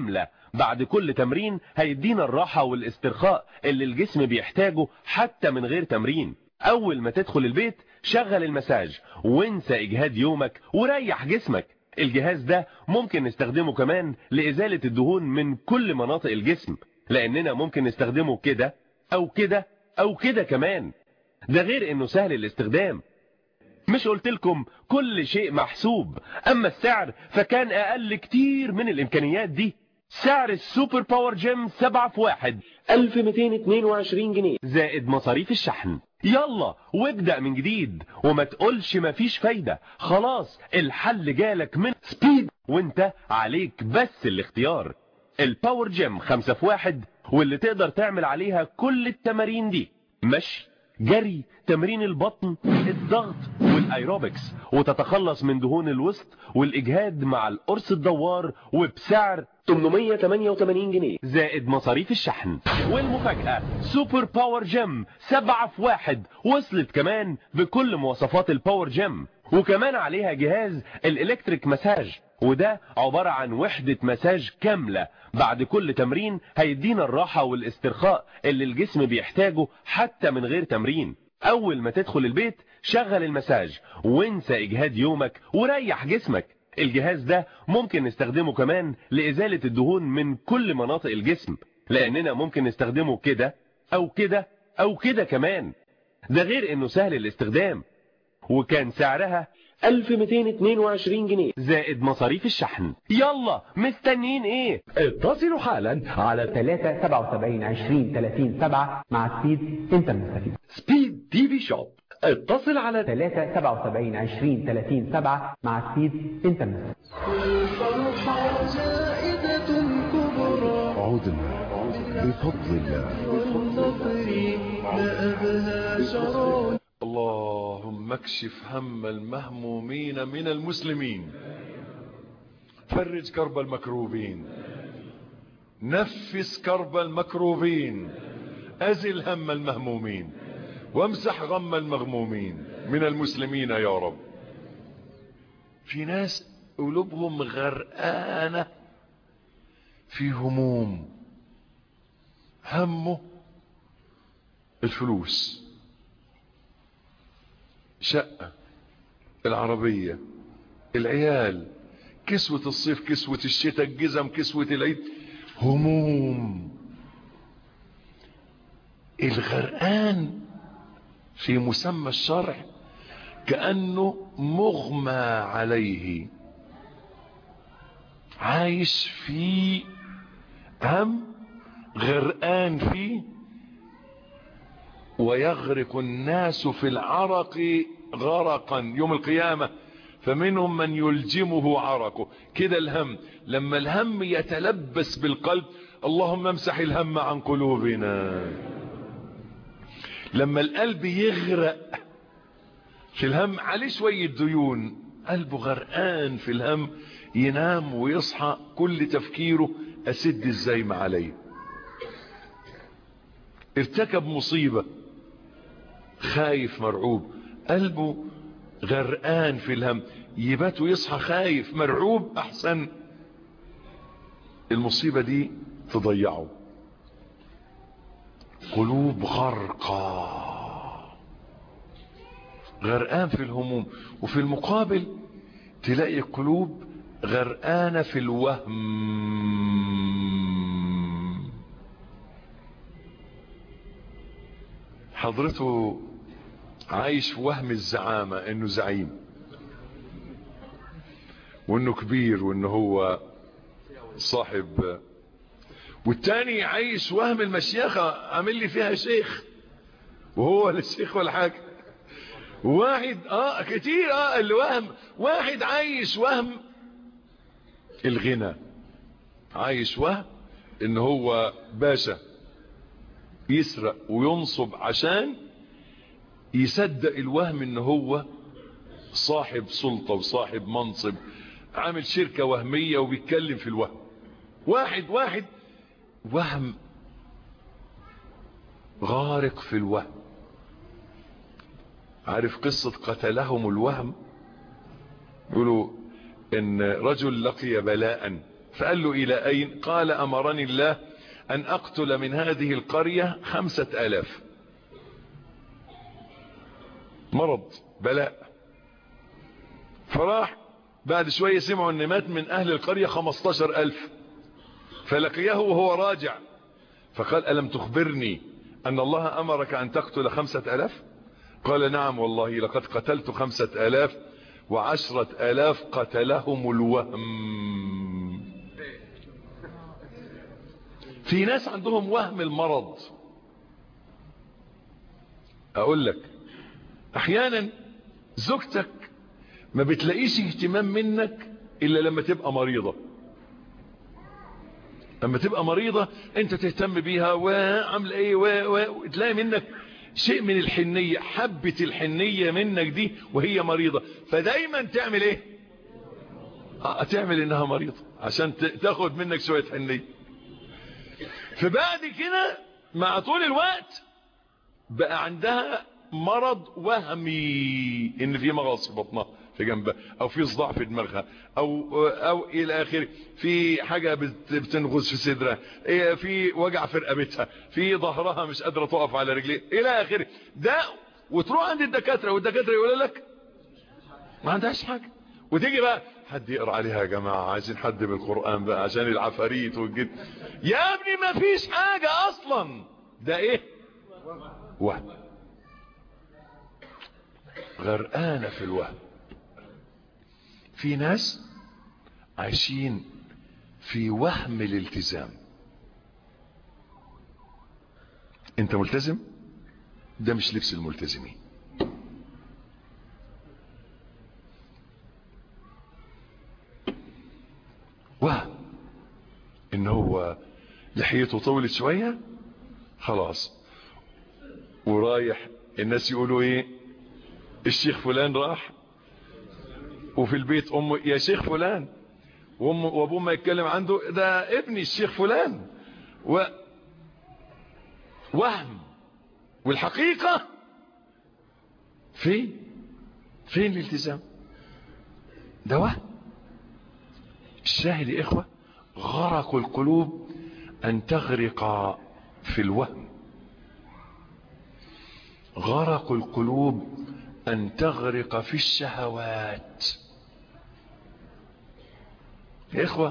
بعد كل تمرين هيدينا الراحة والاسترخاء اللي الجسم بيحتاجه حتى من غير تمرين. اول ما تدخل البيت شغل المساج وانسى اجهاد يومك وريح جسمك. الجهاز ده ممكن نستخدمه كمان لازالة الدهون من كل مناطق الجسم، لاننا ممكن نستخدمه كده او كده او كده كمان. ده غير انه سهل الاستخدام. مش قلت لكم كل شيء محسوب؟ اما السعر فكان اقل كتير من الامكانيات دي. سعر السوبر باور جيم سبعة في واحد ألف ومئتين واثنين وعشرين جنيه زائد مصاريف الشحن. يلا وابدأ من جديد وما تقولش مفيش فايدة. خلاص الحل جالك من سبيد وانت عليك بس الاختيار. الباور جيم خمسة في واحد واللي تقدر تعمل عليها كل التمارين دي: مشي، جري، تمرين البطن، الضغط والايروبكس، وتتخلص من دهون الوسط والاجهاد مع القرص الدوار وبسعر ثمانمئة وثمانية وثمانين جنيه زائد مصاريف الشحن. والمفاجأة سوبر باور جيم سبعة في واحد وصلت كمان بكل مواصفات الباور جيم، وكمان عليها جهاز الالكتريك مساج، وده عبارة عن وحدة مساج كاملة. بعد كل تمرين هيدينا الراحة والاسترخاء اللي الجسم بيحتاجه حتى من غير تمرين. اول ما تدخل البيت شغل المساج وانسى اجهاد يومك وريح جسمك. الجهاز ده ممكن نستخدمه كمان لازالة الدهون من كل مناطق الجسم، لاننا ممكن نستخدمه كده او كده او كده كمان. ده غير انه سهل الاستخدام. وكان سعرها ألف ومئتين واثنين وعشرين جنيه زائد مصاريف الشحن. يلا مستنيين ايه؟ اتصلوا حالا على ثلاثة سبعة وسبعين عشرين ثلاثين سبعة مع سبيد انت المستفيد. سبيد تي في شوب. اتصل على ثلاثة سبعة وسبعين عشرين ثلاثين سبعة مع سبيد انت المستفيد. الفرحة زائدة كبرى عدنا بفضل الله. والنصر ما أبهى شرون. اللهم اكشف هم المهمومين من المسلمين، فرج كرب المكروبين، نفس كرب المكروبين، أزل هم المهمومين، وامسح غم المغمومين من المسلمين يا رب. في ناس قلوبهم غرقانة في هموم، همه الفلوس، شقة، العربية، العيال، كسوة الصيف، كسوة الشتاء، الجزم، كسوة العيد، هموم. الغرقان في مسمى الشرع كأنه مغمى عليه، عايش في هم، غرقان فيه، ويغرق الناس في العرق غرقا يوم القيامة، فمنهم من يلجمه عرقه. كده الهم لما الهم يتلبس بالقلب، اللهم امسح الهم عن قلوبنا. لما القلب يغرق في الهم، عليه شوية ديون، قلبه غرقان في الهم، ينام ويصحى كل تفكيره اسد ازاي ما عليه. ارتكب مصيبة، خايف مرعوب، قلبه غرقان في الهم، يبات ويصحى خايف مرعوب، احسن المصيبة دي تضيعه. قلوب غرقى، غرقان في الهموم. وفي المقابل تلاقي قلوب غرقانة في الوهم، حضرته عايش في وهم الزعامة، انه زعيم وانه كبير وانه هو صاحب، والتاني عايش وهم المشيخة، عامل لي فيها شيخ وهو ولا الشيخ ولا حاجة. واحد اه كتير اه اللي وهم، واحد عايش وهم الغنى، عايش وهم ان هو باشا، يسرق وينصب عشان يصدق الوهم ان هو صاحب سلطة وصاحب منصب، عامل شركة وهمية وبيتكلم في الوهم. واحد واحد وهم، غارق في الوهم. عارف قصة قتلهم الوهم؟ يقولوا ان رجل لقي بلاء فقال له إلى أين؟ قال أمرني الله أن أقتل من هذه القرية خمسة آلاف. مرض بلاء. فراح بعد شوية سمعوا أن مات من أهل القرية خمستاشر ألف، فلقيه وهو راجع فقال ألم تخبرني أن الله أمرك أن تقتل خمسة آلاف؟ قال نعم والله لقد قتلت خمسة آلاف وعشرة آلاف قتلهم الوهم. في ناس عندهم وهم المرض. أقول لك أحيانا زوجتك ما بتلاقيش اهتمام منك إلا لما تبقى مريضة. لما تبقى مريضة انت تهتم بيها وعمل ايه وتلاقي منك شيء من الحنية، حبة الحنية منك دي وهي مريضة، فدايما تعمل ايه؟ اه تعمل انها مريضة عشان تاخد منك شوية حنية. فبعد كده مع طول الوقت بقى عندها مرض وهمي ان في مغص في بطنها في جنبها، او في صداع في دماغها، او او الى اخره، في حاجه بتنغص في صدرها، في وجع في رقبتها، في ظهرها مش قادره تقف على رجليها الى اخره. ده وتروح عند الدكاتره والدكاتره يقول لك ما عندهاش حاجه، وتيجي بقى حد يقرا عليها يا جماعه، عايزين حد بالقران بقى عشان العفاريت والجد. يا ابني ما فيش حاجه اصلا، ده ايه؟ وهم. غرقانه في الوهم. في ناس عايشين في وهم الالتزام. انت ملتزم؟ ده مش لبس الملتزمين. وهم ان هو لحيته طولت شوية خلاص ورايح الناس يقولوا ايه؟ الشيخ فلان راح، وفي البيت امه يا شيخ فلان، وامه وابوه ما يتكلم عنده ده ابني الشيخ فلان. و وهم. والحقيقة فين فين الالتزام؟ ده وهم. الشاهد يا اخوة غرق القلوب ان تغرق في الوهم. غرق القلوب ان تغرق في الشهوات. يا اخوة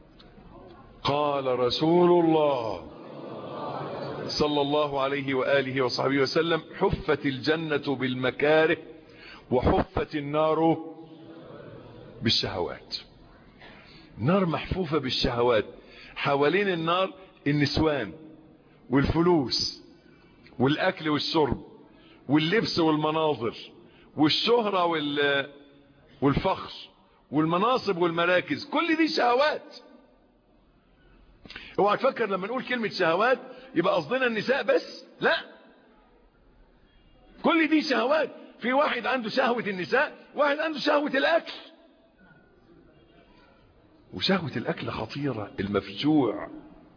قال رسول الله صلى الله عليه وآله وصحبه وسلم حفت الجنة بالمكاره وحفت النار بالشهوات. النار محفوفة بالشهوات. حوالين النار النسوان والفلوس والاكل والشرب واللبس والمناظر والشهرة والفخر والمناصب والمراكز، كل دي شهوات. اوعى تفكر لما نقول كلمة شهوات يبقى قصدنا النساء بس، لا، كل دي شهوات. في واحد عنده شهوة النساء، واحد عنده شهوة الاكل. وشهوة الاكل خطيرة. المفجوع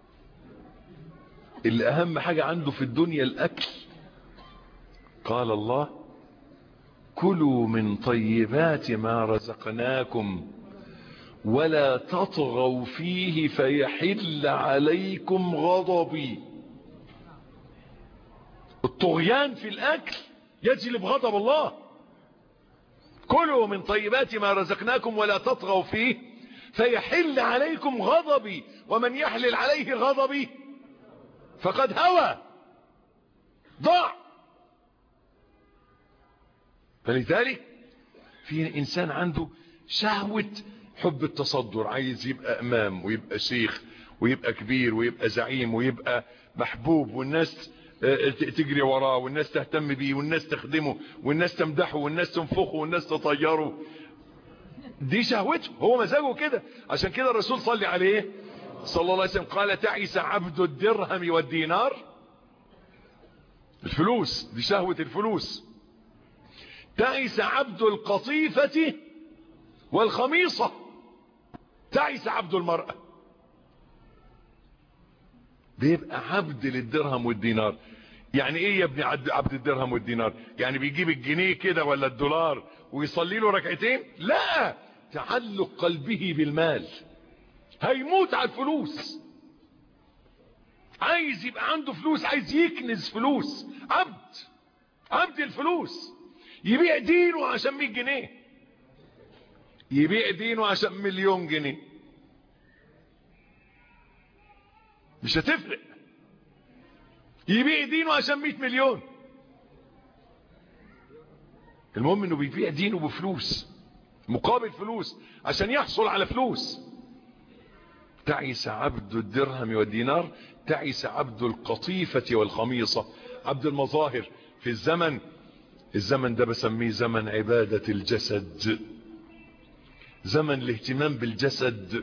اللي اهم حاجة عنده في الدنيا الاكل. قال الله كلوا من طيبات ما رزقناكم ولا تطغوا فيه فيحل عليكم غضبي. الطغيان في الاكل يجلب غضب الله. كلوا من طيبات ما رزقناكم ولا تطغوا فيه فيحل عليكم غضبي ومن يحلل عليه غضبي فقد هوى ضاع. فلذلك في انسان عنده شهوة حب التصدر، عايز يبقى امام ويبقى شيخ ويبقى كبير ويبقى زعيم ويبقى محبوب، والناس تجري وراه والناس تهتم بيه والناس تخدمه والناس تمدحه والناس تنفخه والناس تطيره. دي شهوته، هو مزاجه كده. عشان كده الرسول صلى عليه صلى الله عليه وسلم قال تعيس عبد الدرهم والدينار. الفلوس دي شهوة الفلوس. تعيس عبد القطيفة والخميصة. تعيس عبد المرأة. بيبقى عبد للدرهم والدينار. يعني ايه يا ابني عبد الدرهم والدينار؟ يعني بيجيب الجنيه كده ولا الدولار ويصلي له ركعتين؟ لا، تعلق قلبه بالمال. هيموت على الفلوس، عايز يبقى عنده فلوس، عايز يكنز فلوس، عبد عبد الفلوس، يبيع دينه عشان مية جنيه، يبيع دينه عشان مليون جنيه، مش هتفرق، يبيع دينه عشان مية مليون، المهم انه بيبيع دينه بفلوس مقابل فلوس عشان يحصل على فلوس. تعس عبد الدرهم والدينار، تعس عبد القطيفة والخميصة، عبد المظاهر. في الزمن الزمن ده بسميه زمن عبادة الجسد، زمن الاهتمام بالجسد،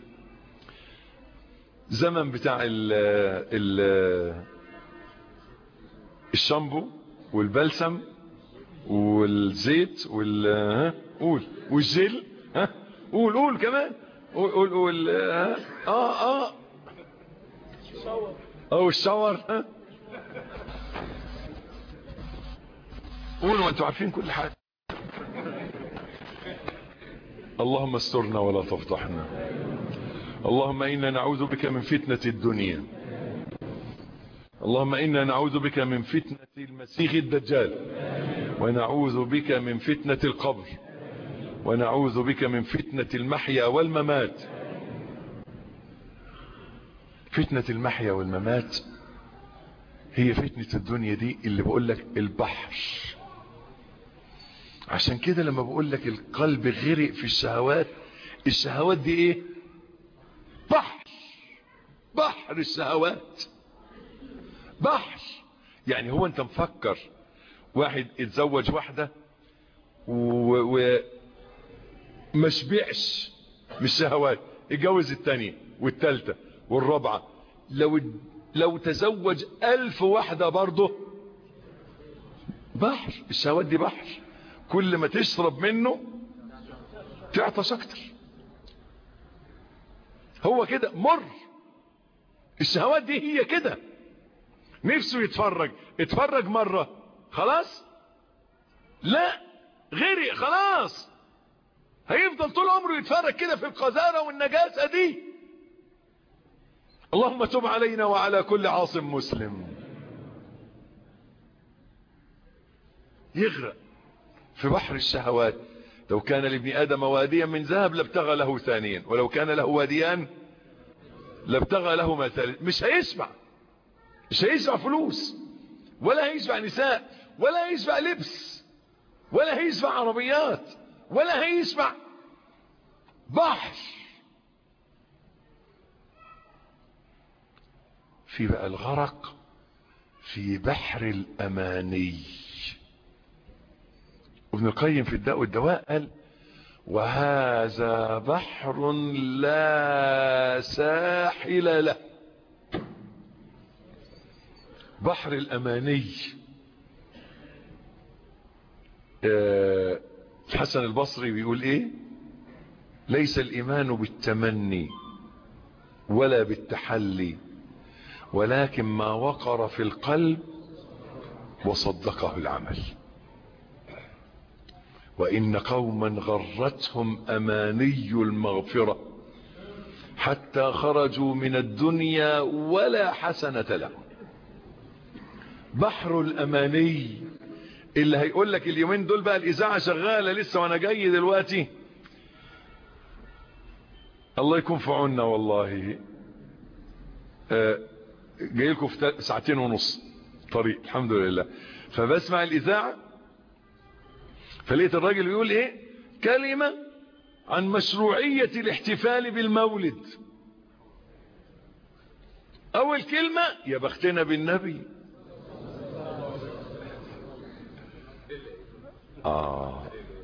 زمن بتاع ال ال الشامبو والبلسم والزيت وال قول والجل، ها قول قول كمان قول قول قول اه اه او الشاور، ها قولوا وانتوا عارفين كل حاجه. اللهم استرنا ولا تفضحنا، اللهم انا نعوذ بك من فتنة الدنيا، اللهم انا نعوذ بك من فتنة المسيح الدجال، ونعوذ بك من فتنة القبر، ونعوذ بك من فتنة المحيا والممات. فتنة المحيا والممات هي فتنة الدنيا دي اللي بقول لك البحر. عشان كده لما بقول لك القلب غرق في الشهوات، الشهوات دي ايه؟ بحر، بحر الشهوات، بحر. يعني هو انت مفكر واحد اتزوج واحدة وما شبعش من الشهوات، اتجوز التانية والتالتة والرابعة، لو لو تزوج الف واحدة برضه بحر. الشهوات دي بحر، كل ما تشرب منه تعطش اكتر. هو كده مر، الشهوات دي هي كده. نفسه يتفرج، اتفرج مرة خلاص، لا غيري خلاص، هيفضل طول عمره يتفرج كده في القذارة والنجاسة دي. اللهم تب علينا وعلى كل عاصم مسلم. يغرق في بحر الشهوات. لو كان لابن آدم واديا من ذهب لابتغى له ثانيا، ولو كان له واديان لابتغى له ما ثالث. مش هيشبع، مش هيشبع فلوس، ولا هيشبع نساء، ولا هيشبع لبس، ولا هيشبع عربيات، ولا هيشبع. بحر. في بقى الغرق في بحر الأماني. ابن القيم في الداء والدواء قال: وهذا بحر لا ساحل له. بحر الأماني. الحسن البصري بيقول ايه؟ ليس الإيمان بالتمني ولا بالتحلي، ولكن ما وقر في القلب وصدقه العمل. وإن قوما غرتهم أماني المغفرة حتى خرجوا من الدنيا ولا حسنة لهم. بحر الأماني اللي هيقول لك اليومين دول بقى الإذاعة شغالة لسه وانا جاي دلوقتي، الله يكون في عوننا والله. آه جاي لكم في ساعتين ونص طريق الحمد لله، فبسمع الإذاعة فلقيت الراجل بيقول ايه؟ كلمة عن مشروعية الاحتفال بالمولد. اول كلمة: يا بختنا بالنبي. آه.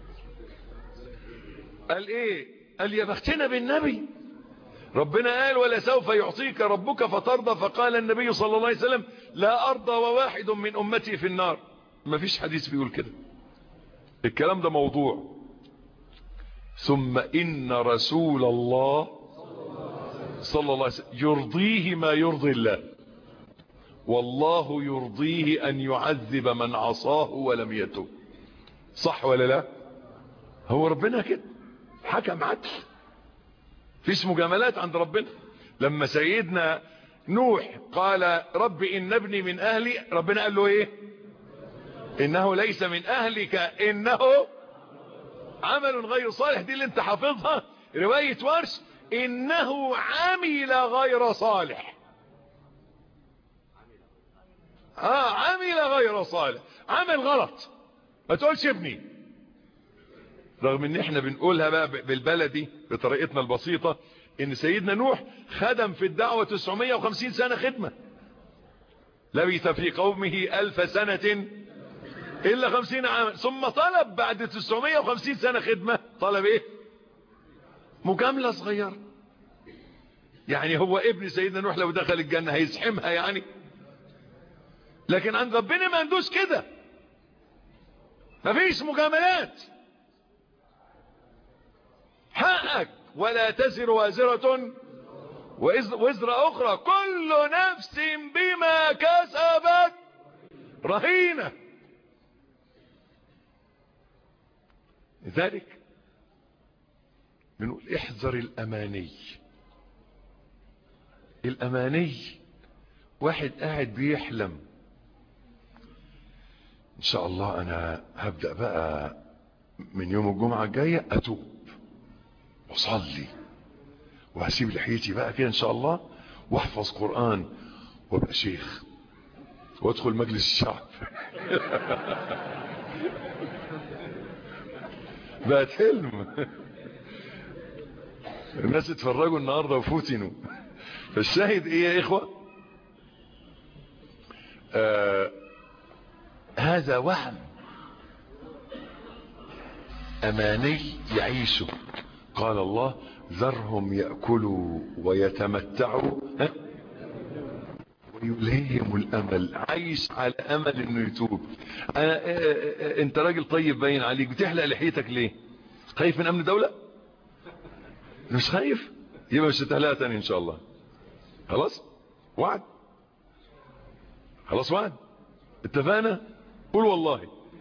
قال ايه؟ قال يا بختنا بالنبي. ربنا قال: ولا سوف يعطيك ربك فترضى. فقال النبي صلى الله عليه وسلم: لا أرضى وواحد من أمتي في النار. ما فيش حديث بيقول كده، الكلام ده موضوع. ثم إن رسول الله صلى الله عليه وسلم يرضيه ما يرضي الله، والله يرضيه أن يعذب من عصاه ولم يتوب. صح ولا لا؟ هو ربنا كده حكم عدل، فيش مجاملات عند ربنا. لما سيدنا نوح قال رب إن ابني من أهلي، ربنا قال له ايه؟ إنه ليس من أهلك إنه عمل غير صالح. دي اللي انت حافظها رواية ورش، إنه عمل غير صالح. اه عمل غير صالح، عمل غلط. ما تقولش ابني، رغم ان احنا بنقولها بقى بالبلدي بطريقتنا البسيطة، ان سيدنا نوح خدم في الدعوة تسعمائة وخمسين سنة خدمة، لبث في قومه ألف سنة إلا خمسين عاما، ثم طلب بعد تسعمائة وخمسين سنة خدمة، طلب ايه؟ مجاملة صغيرة. يعني هو ابن سيدنا نوح لو دخل الجنة هيزحمها يعني؟ لكن عند ربنا ما عندوش كده، مفيش مجاملات. حقك ولا تزر وازرة وزر أخرى، كل نفس بما كسبت رهينة. لذلك بنقول احذر الأماني. الأماني واحد قاعد بيحلم ان شاء الله انا هبدأ بقى من يوم الجمعة الجاية اتوب وصلي وهسيب لحيتي بقى كده ان شاء الله، واحفظ قرآن وابقى شيخ وادخل مجلس الشعب. بقت حلم. الناس اتفرجوا النهاردة وفوتنوا. فالشاهد ايه يا اخوة؟ آه هذا وهم، أماني يعيشوا. قال الله ذرهم يأكلوا ويتمتعوا ويلههم الأمل. عايش على أمل إنه يتوب. أنا أنت راجل طيب باين عليك، بتحلق لحيتك ليه؟ خايف من أمن دولة؟ مش خايف؟ يبقى مش هتحلقها تاني إن شاء الله. خلاص؟ وعد؟ خلاص وعد؟ اتفقنا؟ قول والله.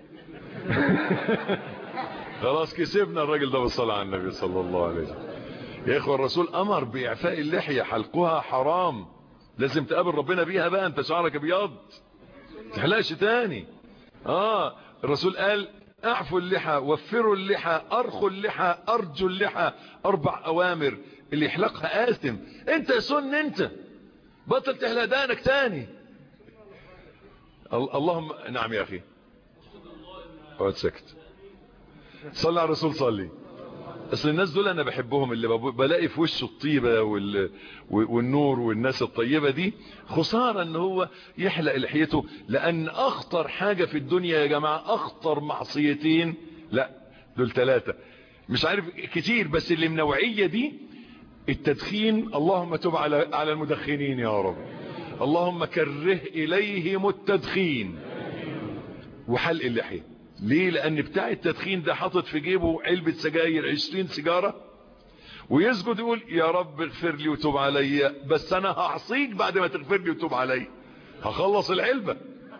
خلاص كسبنا الراجل ده بالصلاة على النبي صلى الله عليه وسلم. يا اخوة الرسول امر باعفاء اللحية، حلقها حرام، لازم تقابل ربنا بيها بقى. انت شعرك ابيض تحلقش تاني. اه الرسول قال اعفوا اللحى، وفروا اللحى، ارخوا اللحى، ارجوا اللحى. اربع اوامر، اللي يحلقها آثم. انت سن، انت بطل تحلق دانك تاني. اللهم نعم يا اخي اقعد سكت. صلي على الرسول صلي. اصل الناس دول انا بحبهم، اللي بلاقي في وشه الطيبة والنور والناس الطيبة دي، خسارة ان هو يحلق لحيته. لان اخطر حاجة في الدنيا يا جماعة، اخطر معصيتين، لا دول ثلاثة مش عارف كتير، بس اللي من نوعية دي التدخين. اللهم تب على على المدخنين يا رب. اللهم كره اليهم التدخين. وحلق اللحية. ليه؟ لان بتاع التدخين ده حاطط في جيبه علبة سجاير عشرين سيجارة، ويسجد يقول يا رب اغفر لي وتوب علي، بس انا هعصيك بعد ما تغفر لي وتوب علي، هخلص العلبة.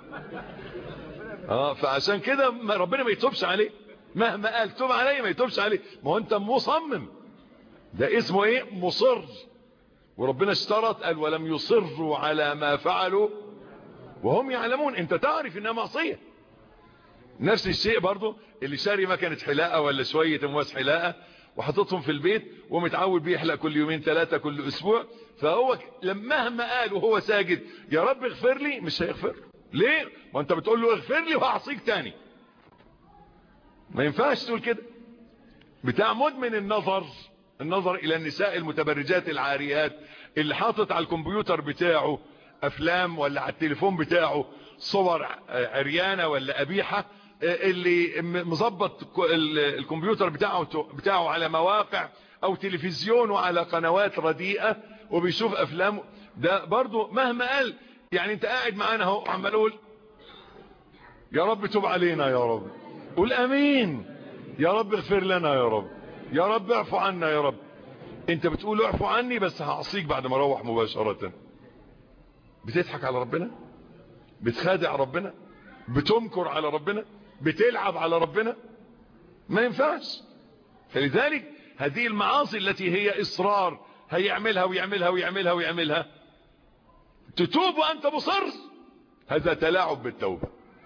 اه فعشان كده ربنا ما يتوبش عليه، مهما قال توب علي ما يتوبش عليه. ما هو انت مصمم، ده اسمه ايه؟ مصر. وربنا اشترط قال ولم يصروا على ما فعلوا وهم يعلمون. انت تعرف انها معصية. نفس الشيء برضو اللي شاري مكنة حلاقة ولا شوية امواس حلاقة وحطتهم في البيت ومتعود بيحلق كل يومين ثلاثة كل اسبوع، فهو مهما قال وهو ساجد يا رب اغفر لي، مش هيغفر. ليه؟ ما انت بتقول له اغفر لي وهعصيك تاني. ما ينفعش تقول كده. بتاع مدمن النظر، النظر الى النساء المتبرجات العاريات، اللي حاطط على الكمبيوتر بتاعه افلام ولا على التليفون بتاعه صور عريانة ولا قبيحة، اللي مظبط الكمبيوتر بتاعه بتاعه على مواقع او تلفزيون وعلى قنوات رديئة وبيشوف افلام، ده برضو مهما قال. يعني انت قاعد معانا اهو عمال اقول يا رب توب علينا يا رب، قول امين، يا رب اغفر لنا يا رب، يا رب اعفو عنا يا رس. انت بتقول اعفو عني بس هعصيك بعد ما اروح مباشرة. بتضحك على ربنا، بتخادع ربنا، بتمكر على ربنا، بتلعب على ربنا. ما ينفعش. فلذلك هذه المعاصي التي هي إصرار هيعملها ويعملها ويعملها ويعملها، تتوب وأنت مصر، هذا تلاعب بالتوبة.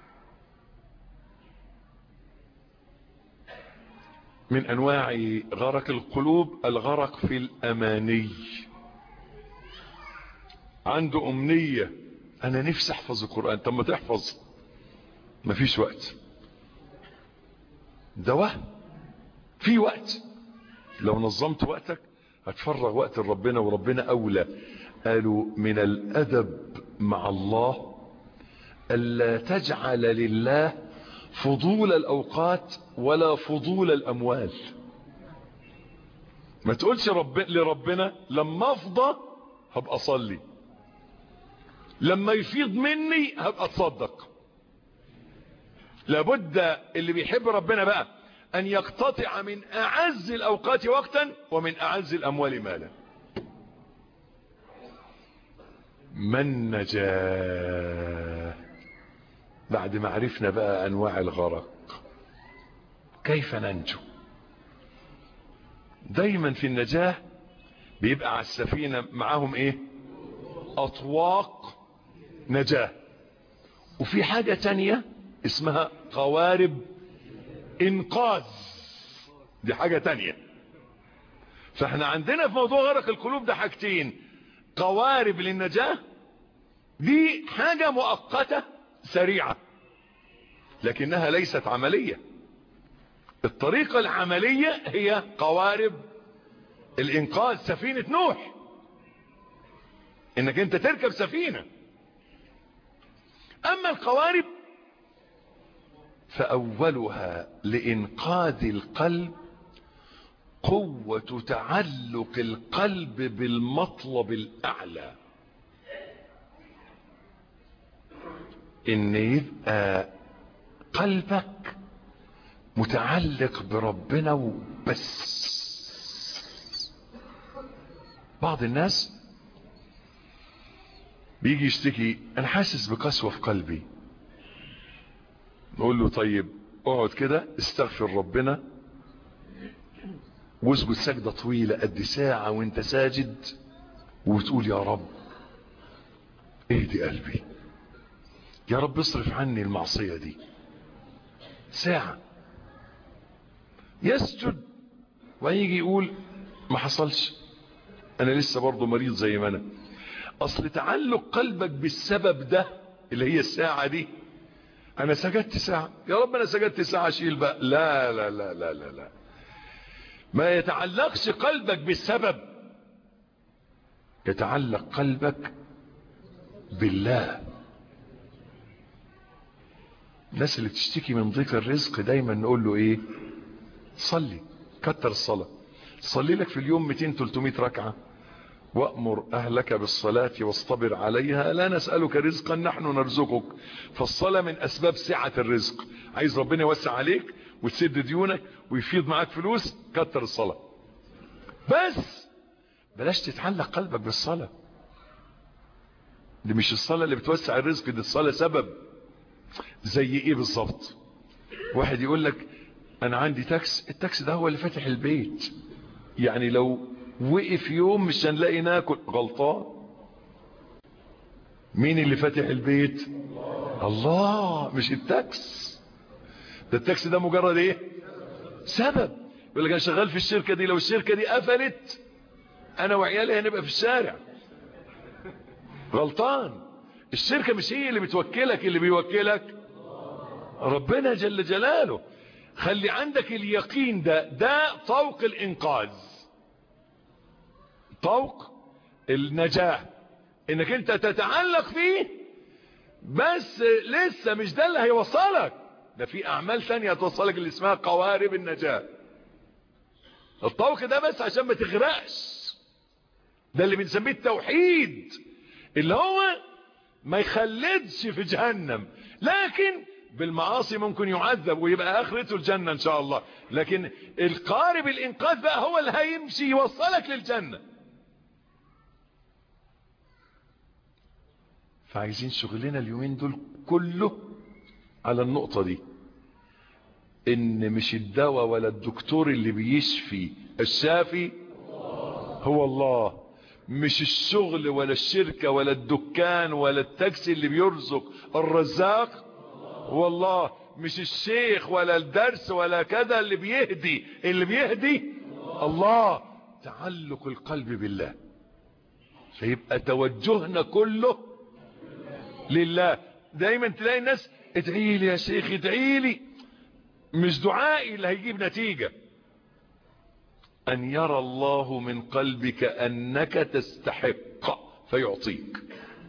من أنواع غرق القلوب الغرق في الأماني. عنده أمنية، أنا نفسي أحفظ القرآن. طب ما تحفظ، مفيش وقت. ده وهم، في وقت. لو نظمت وقتك هتفرغ وقت لربنا، وربنا أولى. قالوا من الأدب مع الله ألا تجعل لله فضول الأوقات ولا فضول الأموال. ما تقولش رب... لربنا لما أفضى هبقى أصلي، لما يفيض مني هبقى أتصدق. لابد اللي بيحب ربنا بقى أن يقتطع من أعز الأوقات وقتا ومن أعز الأموال مالا. من نجا بعد ما عرفنا بقى أنواع الغرق، كيف ننجو؟ دايما في النجاة بيبقى على السفينة معاهم ايه؟ أطواق نجاة. وفي حاجة تانية اسمها قوارب إنقاذ، دي حاجة تانية. فاحنا عندنا في موضوع غرق القلوب ده حاجتين: قوارب للنجاة، دي حاجة مؤقتة سريعة لكنها ليست عملية. الطريقة العملية هي قوارب الإنقاذ، سفينة نوح، انك انت تركب سفينة. اما القوارب فأولها لإنقاذ القلب قوة تعلق القلب بالمطلب الأعلى، إن يبقى قلبك متعلق بربنا وبس. بعض الناس بيجي يشتكي: أنا حاسس بقسوة في قلبي. نقول له: طيب اقعد كده، استغفر ربنا واسجد سجدة طويلة قد ساعة وانت ساجد، وتقول: يا رب اهدي قلبي، يا رب اصرف عني المعصية دي. ساعة يسجد ويجي يقول: ما حصلش، انا لسه برضو مريض زي ما انا. اصل تعلق قلبك بالسبب ده اللي هي الساعة دي، انا سجدت ساعة، يا رب انا سجدت ساعة، شيل بقى. لا لا لا لا لا لا، ما يتعلقش قلبك بالسبب، يتعلق قلبك بالله. الناس اللي بتشتكي من ضيق الرزق دايما نقول له ايه؟ صلي، كتر الصلاة، صلي لك في اليوم مئتين ثلاثمائة ركعة، وأمر أهلك بالصلاة واصطبر عليها، لا نسألك رزقا نحن نرزقك. فالصلاة من أسباب سعة الرزق. عايز ربنا يوسع عليك وتسد ديونك ويفيض معاك فلوس، كتر الصلاة. بس بلاش تتعلق قلبك بالصلاة، دي مش الصلاة اللي بتوسع الرزق، دي الصلاة سبب. زي ايه بالظبط؟ واحد يقول لك: انا عندي تاكس، التاكس ده هو اللي فاتح البيت، يعني لو وقف يوم مش هنلاقي ناكل. غلطان. مين اللي فاتح البيت؟ الله، مش التاكس. ده التاكس ده مجرد ايه؟ سبب. يقول لك: انا شغال في الشركة دي، لو الشركة دي قفلت انا وعيالي هنبقى في الشارع. غلطان. الشركة مش هي اللي بتوكلك، اللي بيوكلك ربنا جل جلاله. خلي عندك اليقين ده، ده طوق الإنقاذ، طوق النجاة، انك انت تتعلق فيه. بس لسه مش ده اللي هيوصلك، ده في اعمال ثانية توصلك اللي اسمها قوارب النجاة. الطوق ده بس عشان ما تغرقش، ده اللي بنسميه التوحيد، اللي هو ما يخلدش في جهنم، لكن بالمعاصي ممكن يعذب ويبقى اخرته الجنة ان شاء الله. لكن القارب الانقاذ بقى هو اللي هيمشي يوصلك للجنة. فعايزين شغلنا اليومين دول كله على النقطة دي، ان مش الدواء ولا الدكتور اللي بيشفي الشافي هو الله، مش الشغل ولا الشركة ولا الدكان ولا التاكسي اللي بيرزق. الرزاق هو الله، مش الشيخ ولا الدرس ولا كذا اللي بيهدي. اللي بيهدي الله. تعلق القلب بالله، فيبقى توجهنا كله لله. دايما تلاقي الناس ادعي لي يا شيخ ادعي لي، مش دعائي اللي هيجيب نتيجة. أن يرى الله من قلبك أنك تستحق فيعطيك.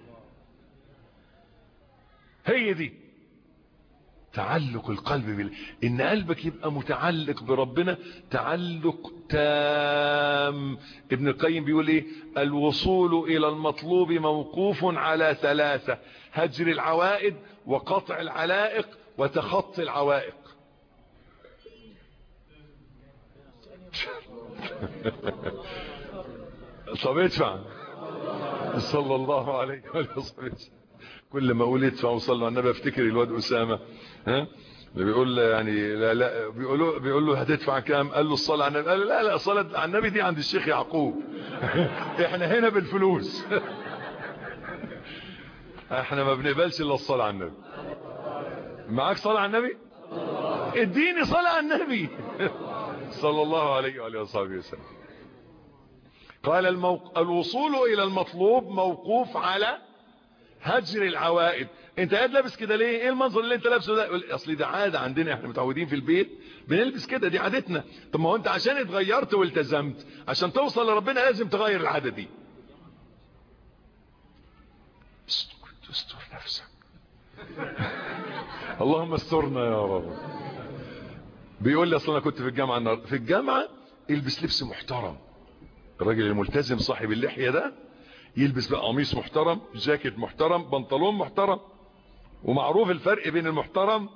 هي دي تعلق القلب بالله، إن قلبك يبقى متعلق بربنا تعلق تام. ابن القيم بيقول إيه؟ الوصول إلى المطلوب موقوف على ثلاثة: هجر العوائد، وقطع العلائق، وتخطي العوائق. طب ادفع. صلى الله عليه وسلم. كل ما اقول ادفع وصلى على النبي افتكر الواد اسامه، ها بيقول له يعني لا لا بيقول له بيقول له هتدفع كام؟ قال له الصلاه على النبي. قال له لا لا الصلاه على النبي دي عند الشيخ يعقوب. احنا هنا بالفلوس. احنا ما بنقبلش الا الصلاه على النبي. معاك صلاه على النبي؟ اديني صلاه على النبي. صلى الله عليه وآله وصحبه وسلم. قال الموق... الوصول إلى المطلوب موقوف على هجر العوائد. انت قاعد لابس كده ليه؟ ايه المنظر اللي انت لابسه ده؟ اصلي ده عادة عندنا، احنا متعودين في البيت بنلبس كده، دي عادتنا. طب ما هو انت عشان اتغيرت والتزمت عشان توصل لربنا لازم تغير العادة دي. استر نفسك. اللهم استرنا يا رب. بيقول لي اصلا انا كنت في الجامعه النهارده، في الجامعه يلبس لبس محترم. الراجل الملتزم صاحب اللحيه ده يلبس بقى قميص محترم، جاكيت محترم، بنطلون محترم. ومعروف الفرق بين المحترم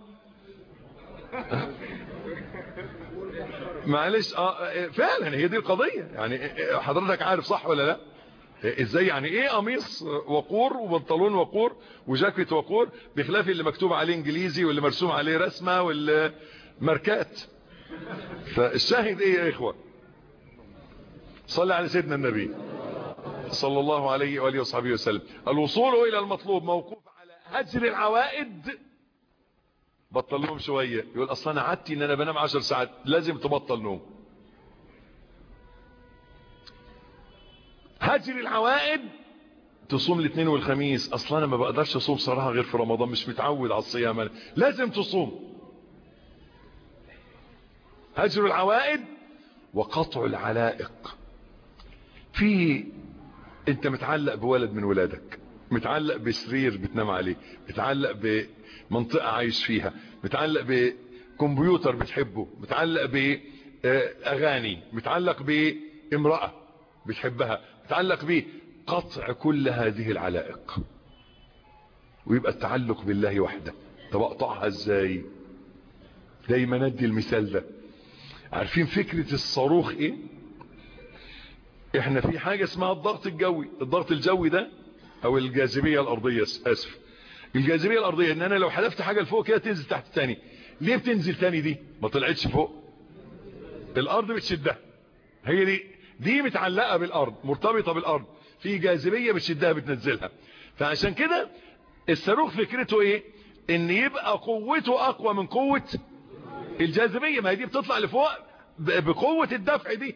معلش اه فعلا هي دي القضيه. يعني حضرتك عارف صح ولا لا؟ ازاي يعني ايه قميص وقور وبنطلون وقور وجاكيت وقور، بخلاف اللي مكتوب عليه انجليزي واللي مرسوم عليه رسمه واللي ماركات. فالشاهد ايه يا اخوة؟ صلى على سيدنا النبي صلى الله عليه وآله وصحبه وسلم. الوصول الى المطلوب موقوف على هجر العوائد. بطل نوم شوية. يقول اصلا انا عادتي ان انا بنام عشر ساعات، لازم تبطل نوم. هجر العوائد، تصوم الاثنين والخميس. اصلا انا ما بقدرش اصوم صراحة غير في رمضان، مش متعود على الصيام. لازم تصوم. هجر العوائد وقطع العلائق. في انت متعلق بولد من ولادك، متعلق بسرير بتنام عليه، متعلق بمنطقة عايش فيها، متعلق بكمبيوتر بتحبه، متعلق بأغاني، متعلق بامرأة بتحبها، متعلق بقطع كل هذه العلائق ويبقى التعلق بالله وحده. طب اقطعها ازاي؟ دايما ندي المثال ده. عارفين فكرة الصاروخ ايه؟ احنا في حاجة اسمها الضغط الجوي. الضغط الجوي ده او الجاذبية الارضية، اسف الجاذبية الارضية، ان انا لو حذفت حاجة لفوق كده تنزل تحت تاني. ليه بتنزل تاني؟ دي ما طلعتش فوق، الارض بتشدها. هي دي دي متعلقة بالارض، مرتبطة بالارض، في جاذبية بتشدها بتنزلها. فعشان كده الصاروخ فكرته ايه؟ ان يبقى قوته اقوى من قوة الجاذبية. ما هي دي بتطلع لفوق بقوة الدفع دي.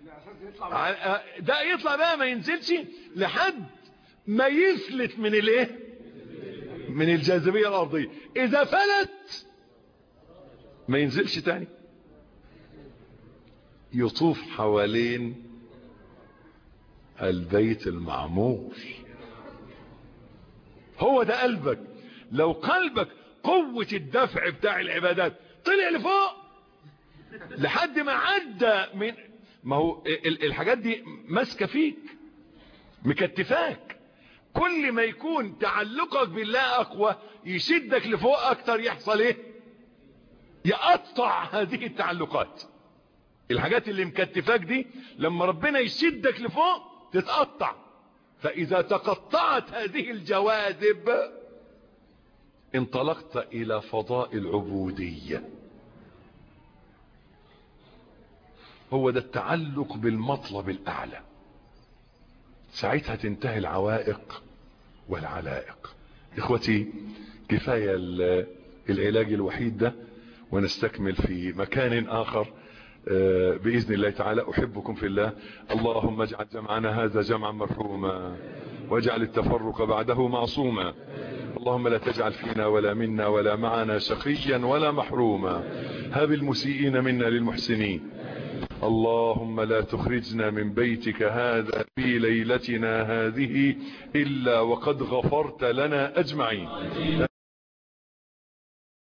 ده يطلع بقى ما ينزلش لحد ما يفلت من الايه؟ من الجاذبية الارضية. اذا فلت ما ينزلش تاني، يطوف حوالين البيت المعمور. هو ده قلبك. لو قلبك قوة الدفع بتاع العبادات طلع لفوق لحد ما عدى من، ما هو الحاجات دي ماسكه فيك مكتفاك. كل ما يكون تعلقك بالله اقوى يشدك لفوق اكتر. يحصل ايه؟ يقطع هذه التعلقات. الحاجات اللي مكتفاك دي لما ربنا يشدك لفوق تتقطع. فاذا تقطعت هذه الجواذب انطلقت الى فضاء العبودية. هو ده التعلق بالمطلب الأعلى. ساعتها تنتهي العوائق والعلائق. إخوتي كفاية العلاج الوحيد ده، ونستكمل في مكان آخر بإذن الله تعالى. أحبكم في الله. اللهم اجعل جمعنا هذا جمعا مرحوما، واجعل التفرق بعده معصوما. اللهم لا تجعل فينا ولا منا ولا معنا شقيا ولا محروما. هب المسيئين منا للمحسنين. اللهم لا تخرجنا من بيتك هذا في ليلتنا هذه إلا وقد غفرت لنا أجمعين.